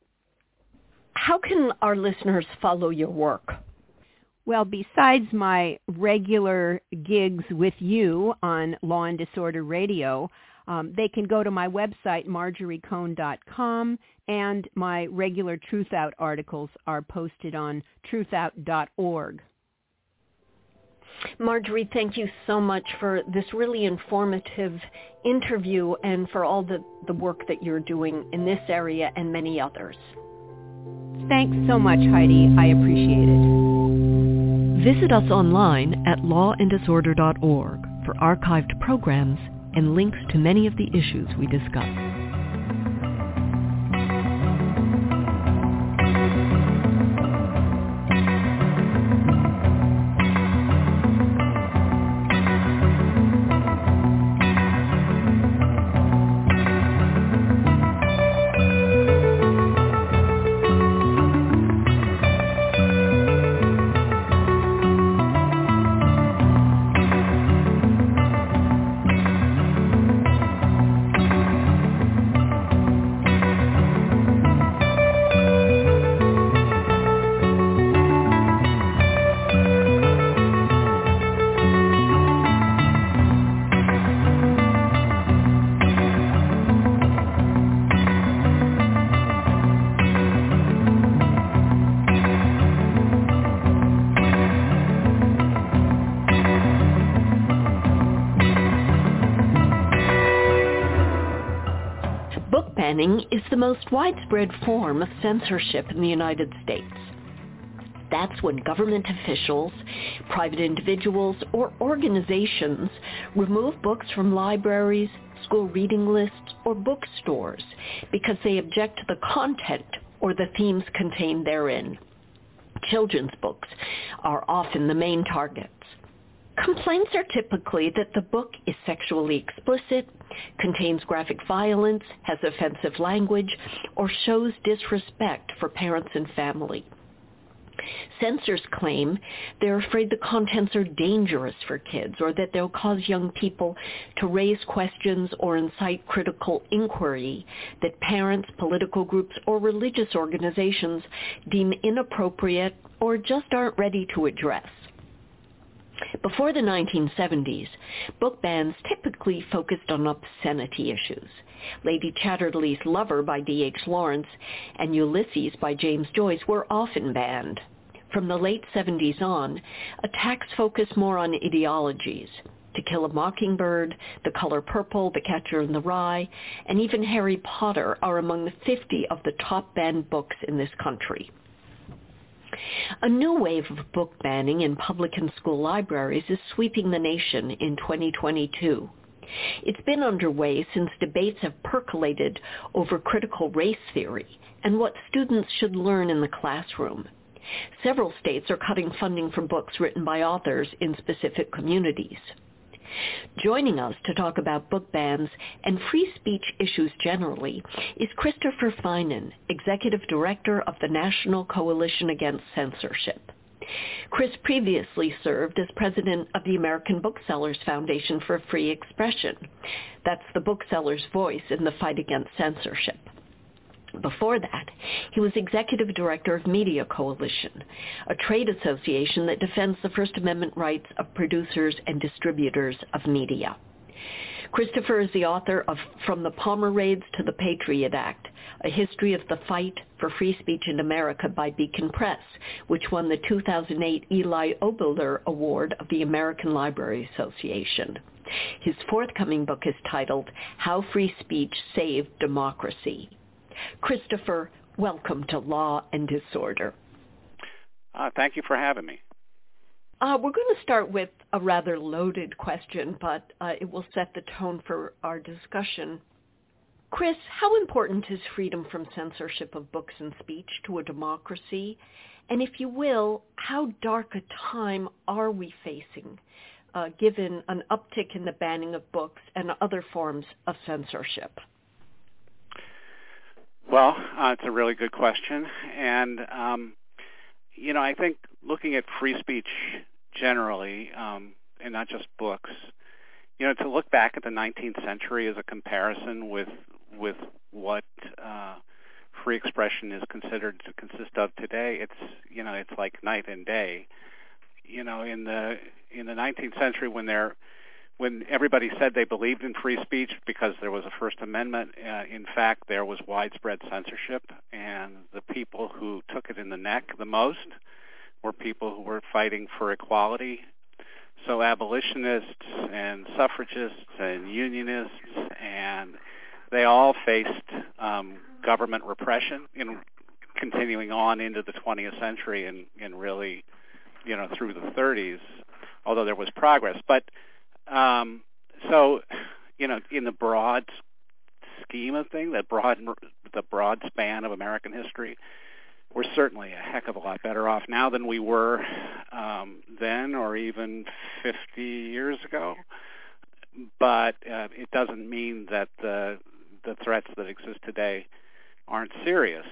How can our listeners follow your work? Well, besides my regular gigs with you on Law and Disorder Radio, they can go to my website, MarjorieCohn.com, and my regular Truth Out articles are posted on truthout.org. Marjorie, thank you so much for this really informative interview and for all the work that you're doing in this area and many others. Thanks so much, Heidi. I appreciate it. Visit us online at lawanddisorder.org for archived programs and links to many of the issues we discuss. Is the most widespread form of censorship in the United States. That's when government officials, private individuals, or organizations remove books from libraries, school reading lists, or bookstores because they object to the content or the themes contained therein. Children's books are often the main targets. Complaints are typically that the book is sexually explicit, contains graphic violence, has offensive language, or shows disrespect for parents and family. Censors claim they're afraid the contents are dangerous for kids or that they'll cause young people to raise questions or incite critical inquiry that parents, political groups, or religious organizations deem inappropriate or just aren't ready to address. Before the 1970s, book bans typically focused on obscenity issues. Lady Chatterley's Lover by D.H. Lawrence and Ulysses by James Joyce were often banned. From the late 70s on, attacks focused more on ideologies. To Kill a Mockingbird, The Color Purple, The Catcher in the Rye, and even Harry Potter are among the 50 of the top banned books in this country. A new wave of book banning in public and school libraries is sweeping the nation in 2022. It's been underway since debates have percolated over critical race theory and what students should learn in the classroom. Several states are cutting funding for books written by authors in specific communities. Joining us to talk about book bans and free speech issues generally is Christopher Finan, Executive Director of the National Coalition Against Censorship. Chris previously served as president of the American Booksellers Foundation for Free Expression. That's the bookseller's voice in the fight against censorship. Before that, he was executive director of Media Coalition, a trade association that defends the First Amendment rights of producers and distributors of media. Christopher is the author of From the Palmer Raids to the Patriot Act, A History of the Fight for Free Speech in America by Beacon Press, which won the 2008 Eli Oberler Award of the American Library Association. His forthcoming book is titled How Free Speech Saved Democracy. Christopher, welcome to Law and Disorder. Thank you for having me. We're going to start with a rather loaded question, but it will set the tone for our discussion. Chris, how important is freedom from censorship of books and speech to a democracy? And if you will, how dark a time are we facing, given an uptick in the banning of books and other forms of censorship? Well, it's a really good question. And, I think looking at free speech generally, and not just books, to look back at the 19th century as a comparison with what free expression is considered to consist of today, it's like night and day. In the 19th century when everybody said they believed in free speech because there was a First Amendment, in fact, there was widespread censorship, and the people who took it in the neck the most were people who were fighting for equality. So abolitionists and suffragists and unionists, and they all faced government repression, continuing on into the 20th century and really, through the 30s, although there was progress. But in the broad scheme of things, the broad span of American history, we're certainly a heck of a lot better off now than we were then, or even 50 years ago. But it doesn't mean that the threats that exist today aren't serious.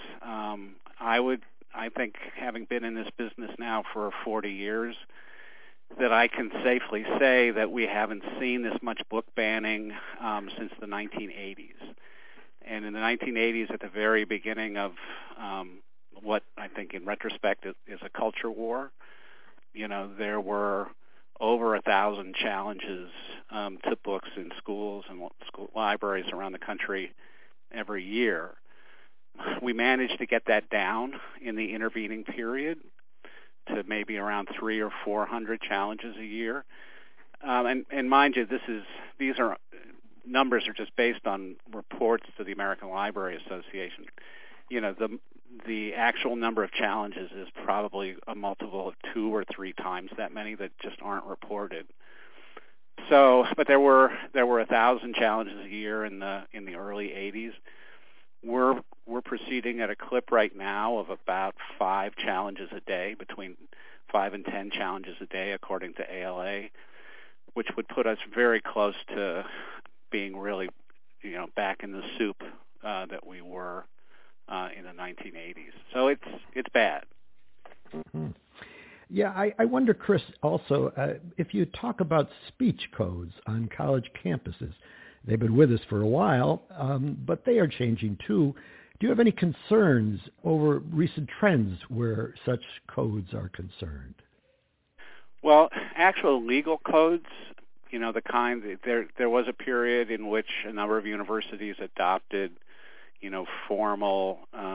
I think, having been in this business now for 40 years, that I can safely say that we haven't seen this much book banning since the 1980s. And in the 1980s, at the very beginning of what I think in retrospect is a culture war, there were over 1,000 challenges to books in schools and school libraries around the country every year. We managed to get that down in the intervening period to maybe around 300 or 400 challenges a year. And mind you, these are numbers are just based on reports to the American Library Association. The actual number of challenges is probably a multiple of 2 or 3 times that many that just aren't reported. So, but there were 1,000 challenges a year in the early 80s. We're proceeding at a clip right now of about 5 challenges a day, between 5 and 10 challenges a day, according to ALA, which would put us very close to being really, back in the soup that we were in the 1980s. So it's bad. Mm-hmm. Yeah, I wonder, Chris, also, if you talk about speech codes on college campuses. They've been with us for a while, but they are changing too. Do you have any concerns over recent trends where such codes are concerned? Well, actual legal codes, the kind, there was a period in which a number of universities adopted, formal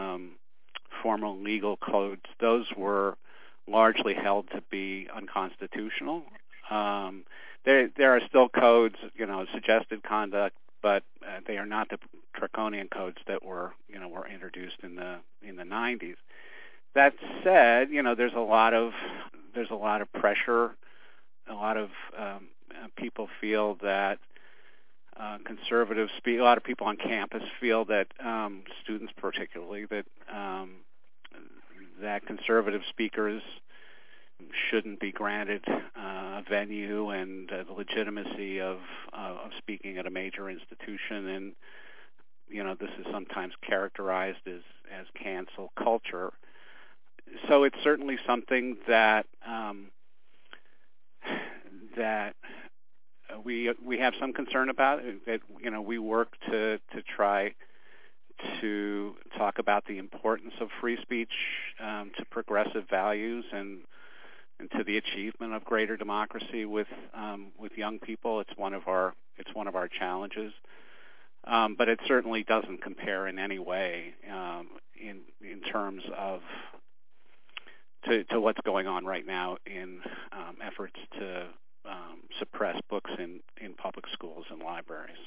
legal codes. Those were largely held to be unconstitutional. There are still codes, suggested conduct, but they are not the draconian codes that were introduced in the 90s. That said, there's a lot of pressure. A lot of people feel that conservatives speak. A lot of people on campus feel that students, particularly, that conservative speakers shouldn't be granted a venue and the legitimacy of speaking at a major institution, and this is sometimes characterized as cancel culture. So it's certainly something that we have some concern about. That we work to try to talk about the importance of free speech to progressive values and to the achievement of greater democracy with young people. It's one of our challenges, but it certainly doesn't compare in any way in terms of to what's going on right now in efforts to suppress books in public schools and libraries.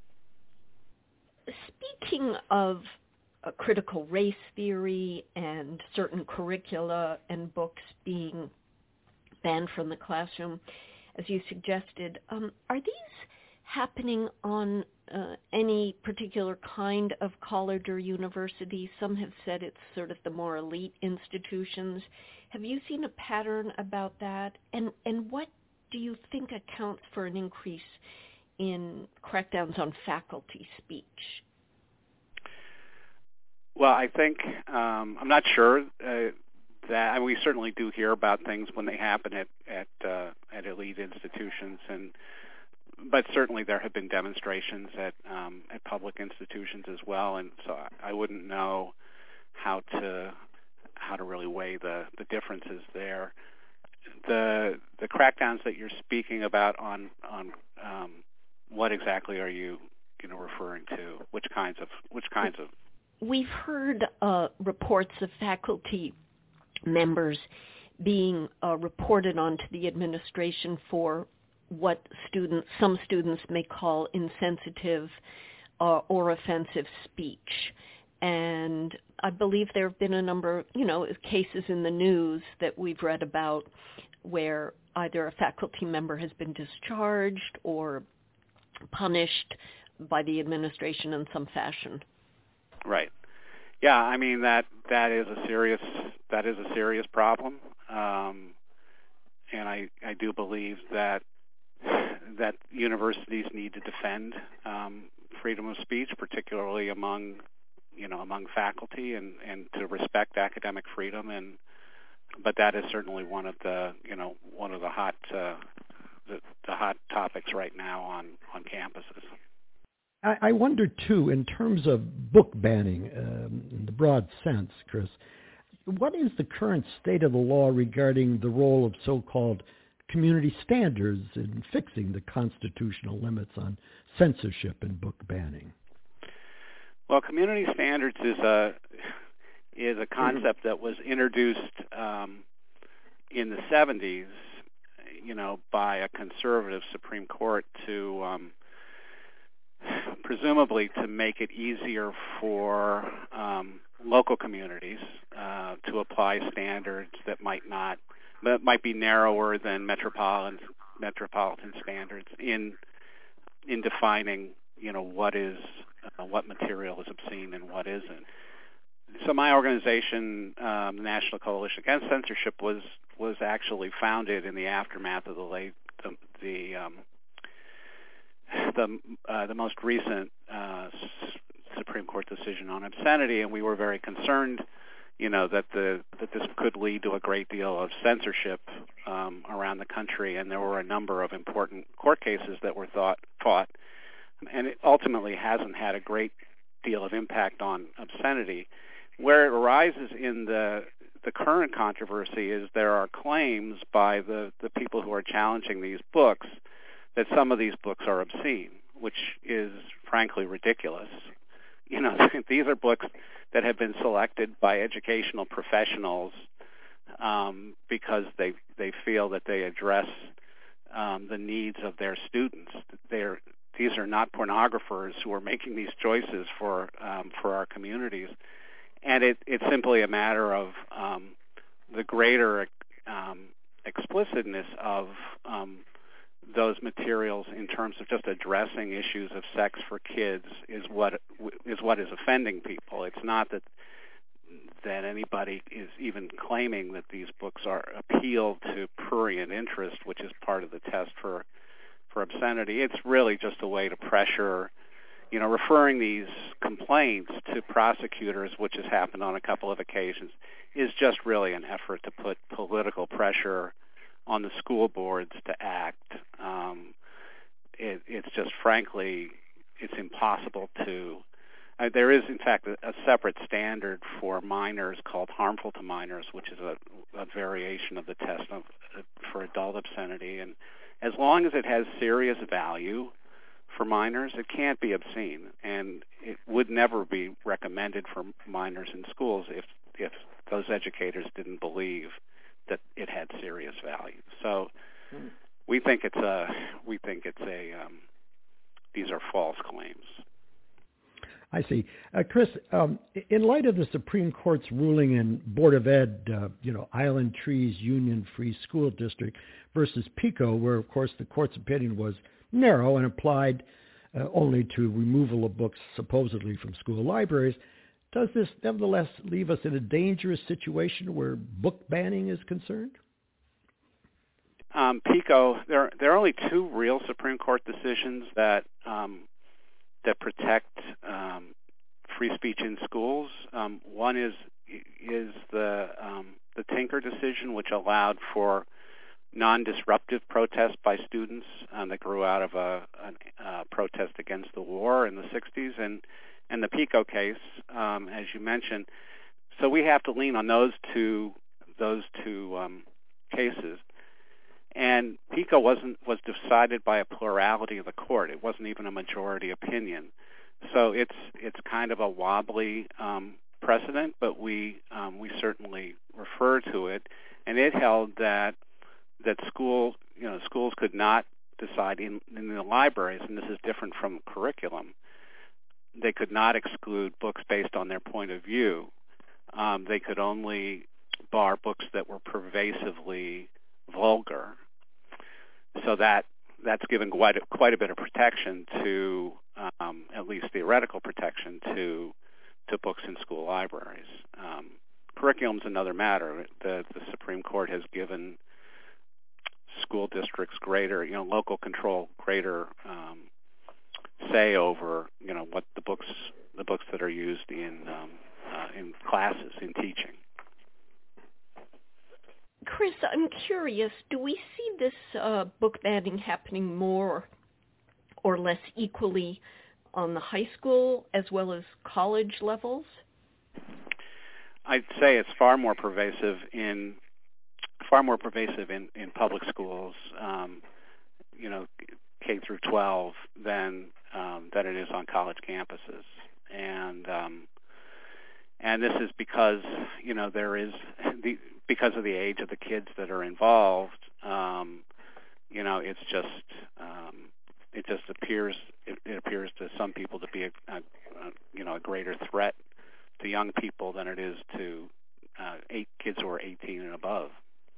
Speaking of critical race theory and certain curricula and books being banned from the classroom, as you suggested, are these happening on any particular kind of college or university? Some have said it's sort of the more elite institutions. Have you seen a pattern about that? And what do you think accounts for an increase in crackdowns on faculty speech? Well, I think I'm not sure that we certainly do hear about things when they happen at elite institutions, but certainly there have been demonstrations at public institutions as well, and so I wouldn't know how to really weigh the differences there. The crackdowns that you're speaking about on what exactly are you referring to? Which kinds of? We've heard reports of faculty members being reported on to the administration for what some students may call insensitive or offensive speech. And I believe there have been a number, of cases in the news that we've read about where either a faculty member has been discharged or punished by the administration in some fashion. Right. Yeah, I mean that is a serious problem, and I do believe that universities need to defend freedom of speech, particularly among faculty, and to respect academic freedom. But that is certainly one of the hot hot topics right now on campuses. I wonder, too, in terms of book banning, in the broad sense, Chris, what is the current state of the law regarding the role of so-called community standards in fixing the constitutional limits on censorship and book banning? Well, community standards is a concept that was introduced in the 70s, by a conservative Supreme Court to presumably to make it easier for local communities to apply standards that might be narrower than metropolitan standards in defining what material is obscene and what isn't. So my organization, the National Coalition Against Censorship, was actually founded in the aftermath of the most recent Supreme Court decision on obscenity, and we were very concerned, that this could lead to a great deal of censorship around the country, and there were a number of important court cases that were fought, and it ultimately hasn't had a great deal of impact on obscenity. Where it arises in the current controversy is there are claims by the people who are challenging these books that some of these books are obscene, which is frankly ridiculous. These are books that have been selected by educational professionals because they feel that they address the needs of their students. These are not pornographers who are making these choices for our communities, and it's simply a matter of the greater explicitness of those materials in terms of just addressing issues of sex for kids is what is offending people. It's not that anybody is even claiming that these books are appeal to prurient interest, which is part of the test for obscenity. It's really just a way to pressure, referring these complaints to prosecutors, which has happened on a couple of occasions, is just really an effort to put political pressure on the school boards to act. It's just, frankly, it's impossible to. There is, in fact, a separate standard for minors called harmful to minors, which is a variation of the test for adult obscenity. And as long as it has serious value for minors, it can't be obscene, and it would never be recommended for minors in schools if those educators didn't believe that it had serious value. So we think these are false claims. I see. Chris, in light of the Supreme Court's ruling in Board of Ed, Island Trees Union Free School District versus PICO, where, of course, the court's opinion was narrow and applied only to removal of books supposedly from school libraries, does this nevertheless leave us in a dangerous situation where book banning is concerned? PICO, there are only two real Supreme Court decisions that protect free speech in schools. One is the Tinker decision, which allowed for non-disruptive protest by students that grew out of a protest against the war in the 60s, and the PICO case, as you mentioned. So we have to lean on those two cases. And PICO was decided by a plurality of the court. It wasn't even a majority opinion. So it's kind of a wobbly precedent, but we certainly refer to it, and it held that schools could not decide in the libraries, and this is different from curriculum. They could not exclude books based on their point of view. They could only bar books that were pervasively vulgar. So that's given quite a bit of protection to, at least theoretical protection to books in school libraries. Curriculum's another matter. The Supreme Court has given school districts greater, local control, greater say over, what the books that are used in classes, in teaching. Chris, I'm curious, do we see this book banning happening more or less equally on the high school as well as college levels? I'd say it's far more pervasive in public schools, K through 12, than it is on college campuses, and this is because there is because of the age of the kids that are involved. It's just it appears to some people to be a greater threat to young people than it is to kids who are 18 and above.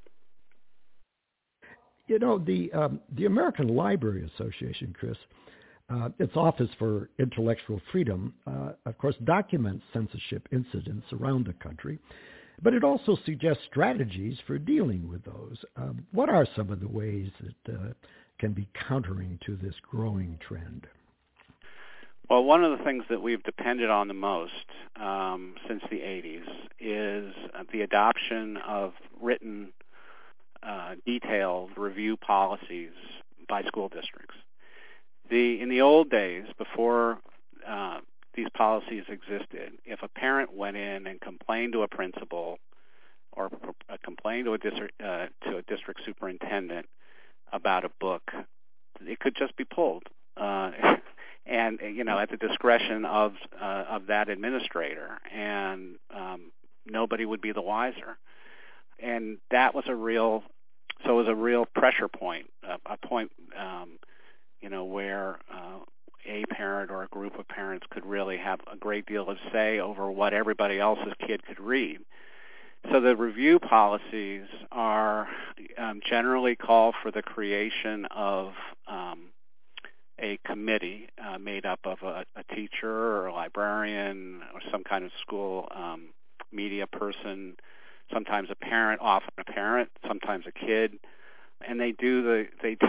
The American Library Association, Chris, its Office for Intellectual Freedom, of course, documents censorship incidents around the country, but it also suggests strategies for dealing with those. What are some of the ways that can be countering to this growing trend? Well, one of the things that we've depended on the most since the 80s is the adoption of written, detailed review policies by school districts. In the old days, before these policies existed, if a parent went in and complained to a principal or complained to a district superintendent about a book, it could just be pulled, and at the discretion of that administrator, and nobody would be the wiser. And that was a real pressure point, a point where a parent or a group of parents could really have a great deal of say over what everybody else's kid could read. So the review policies are generally call for the creation of a committee made up of a teacher or a librarian or some kind of school media person, sometimes a parent, often a parent, sometimes a kid, and they do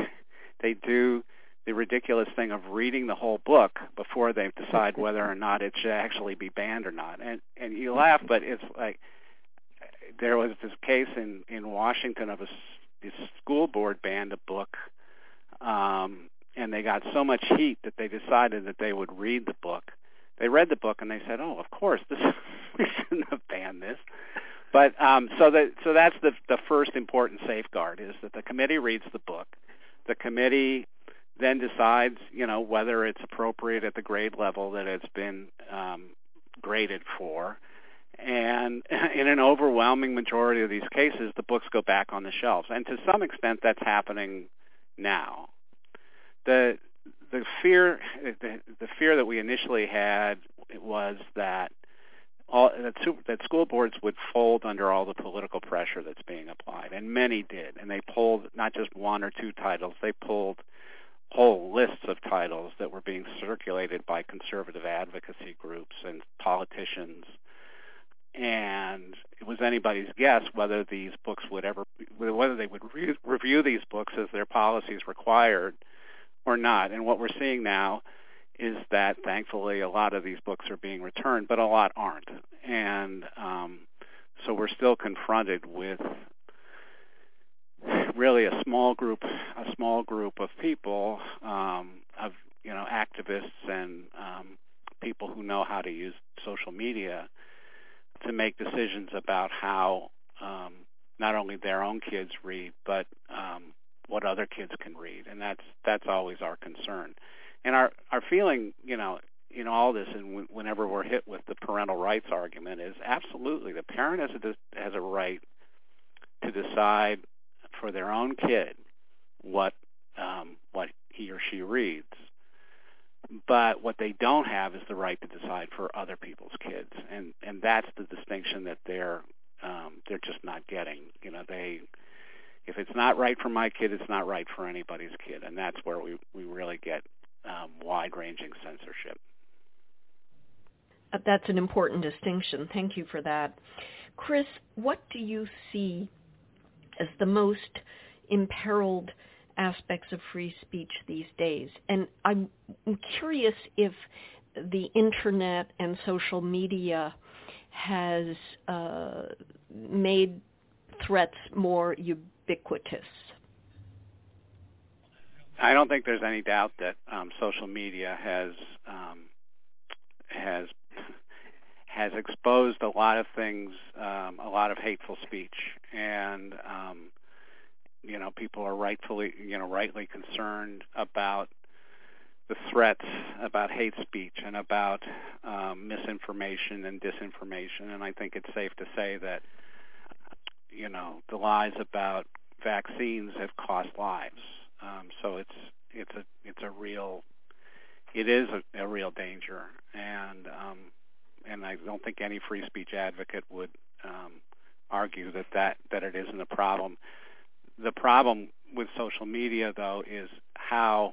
the ridiculous thing of reading the whole book before they decide whether or not it should actually be banned or not. And you laugh, but it's like there was this case in Washington of this school board banned a book, and they got so much heat that they decided that they would read the book. They read the book and they said, "Oh, of course, we shouldn't have banned this." But so that's the first important safeguard, is that the committee reads the book. The committee then decides, whether it's appropriate at the grade level that it's been graded for. And in an overwhelming majority of these cases, the books go back on the shelves. And to some extent, that's happening now. The fear that we initially had was that school boards would fold under all the political pressure that's being applied, and many did. And they pulled not just one or two titles; they pulled whole lists of titles that were being circulated by conservative advocacy groups and politicians. And it was anybody's guess whether these books whether they would review these books as their policies required or not. And what we're seeing now is that, thankfully, a lot of these books are being returned, but a lot aren't. And so we're still confronted with really a small group of people, of activists and people who know how to use social media to make decisions about how not only their own kids read, but what other kids can read, and that's always our concern. And our feeling, all this, and whenever we're hit with the parental rights argument, is absolutely the parent has a right to decide for their own kid what he or she reads. But what they don't have is the right to decide for other people's kids, and that's the distinction that they're just not getting. If it's not right for my kid, it's not right for anybody's kid, and that's where we really get wide-ranging censorship. That's an important distinction. Thank you for that. Chris, what do you see as the most imperiled aspects of free speech these days? And I'm curious if the internet and social media has made threats more ubiquitous. I don't think there's any doubt that social media has exposed a lot of things, a lot of hateful speech, and people are rightly concerned about the threats about hate speech and about misinformation and disinformation. And I think it's safe to say that the lies about vaccines have cost lives. So it is a real danger, and I don't think any free speech advocate would argue that it isn't a problem. The problem with social media, though, is how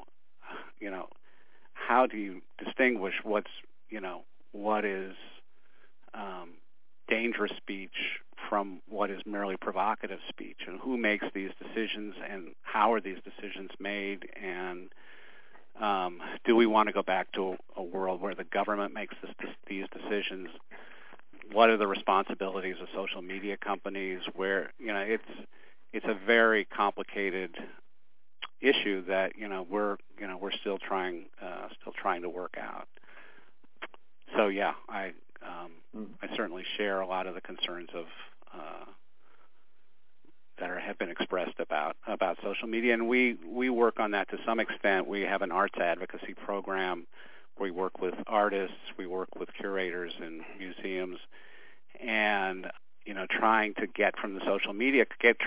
do you distinguish what is dangerous speech from what is merely provocative speech, and who makes these decisions, and how are these decisions made, and do we want to go back to a world where the government makes these decisions? What are the responsibilities of social media companies? Where it's a very complicated issue that we're still trying to work out. So yeah, I certainly share a lot of the concerns of that have been expressed about social media, and we work on that to some extent. We have an arts advocacy program where we work with artists, we work with curators and museums, and trying to get the social media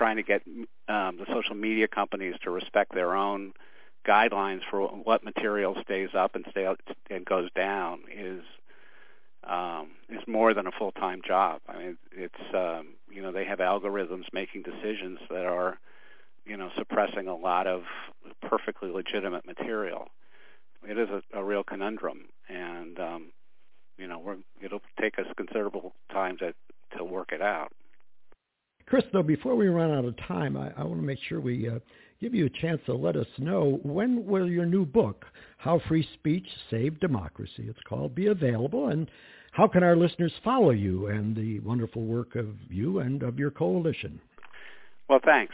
companies to respect their own guidelines for what material stays up and goes down is more than a full-time job. I mean, it's they have algorithms making decisions that are suppressing a lot of perfectly legitimate material. It is a real conundrum, and it'll take us considerable time to work it out. Chris, though, before we run out of time, I want to make sure we give you a chance to let us know, when will your new book, How Free Speech Saved Democracy, it's called, be available, and how can our listeners follow you and the wonderful work of you and of your coalition? Well, thanks.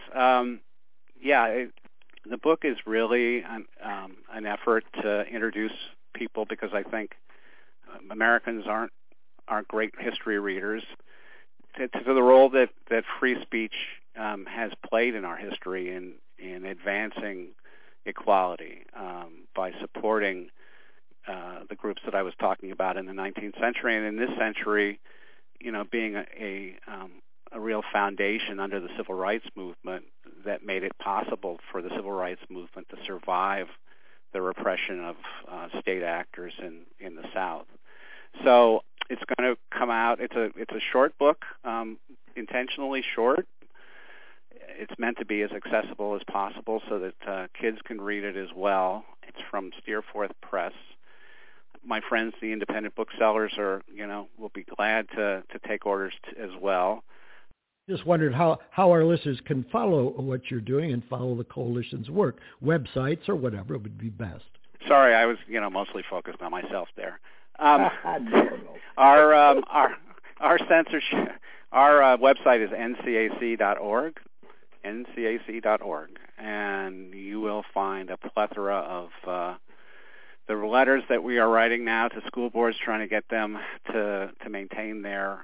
The book is really an effort to introduce people, because I think Americans aren't great history readers, to the role that free speech has played in our history in advancing equality by supporting the groups that I was talking about in the 19th century, and in this century, being a real foundation under the civil rights movement that made it possible for the civil rights movement to survive the repression of state actors in the South. So it's going to come out. It's a short book, intentionally short. It's meant to be as accessible as possible so that kids can read it as well. It's from Steerforth Press. My friends, the independent booksellers, will be glad to take orders as well. Just wondered how our listeners can follow what you're doing and follow the coalition's work. Websites or whatever would be best. Sorry, I was mostly focused on myself there. Our censorship. Our website is ncac.org, ncac.org, and you will find a plethora of the letters that we are writing now to school boards, trying to get them to maintain their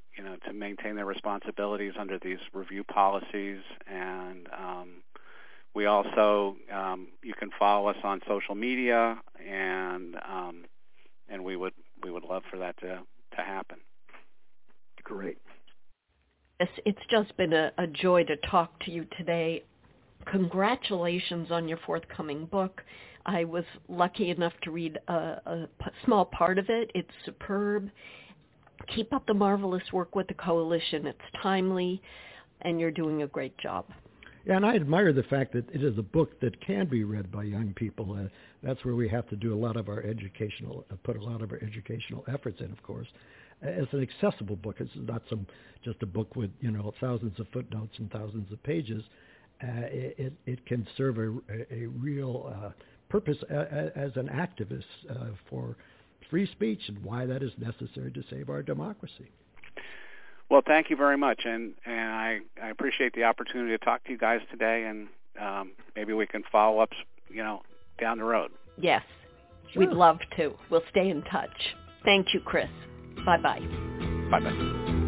responsibilities under these review policies, and We also, you can follow us on social media, and we would love for that to happen. Great. It's just been a joy to talk to you today. Congratulations on your forthcoming book. I was lucky enough to read a small part of it. It's superb. Keep up the marvelous work with the Coalition. It's timely, and you're doing a great job. Yeah, and I admire the fact that it is a book that can be read by young people. That's where we have to do a lot of our put a lot of our educational efforts in, of course. It's an accessible book. It's not just a book with thousands of footnotes and thousands of pages. It can serve a real purpose as an activist for free speech and why that is necessary to save our democracy. Well, thank you very much, and I appreciate the opportunity to talk to you guys today, and maybe we can follow up, down the road. Yes, sure. We'd love to. We'll stay in touch. Thank you, Chris. Bye-bye. Bye-bye.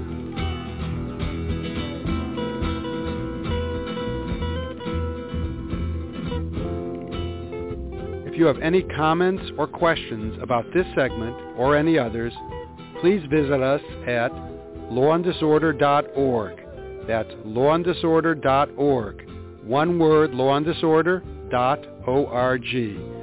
If you have any comments or questions about this segment or any others, please visit us at lawanddisorder.org. That's lawanddisorder.org. One word, lawanddisorder.org.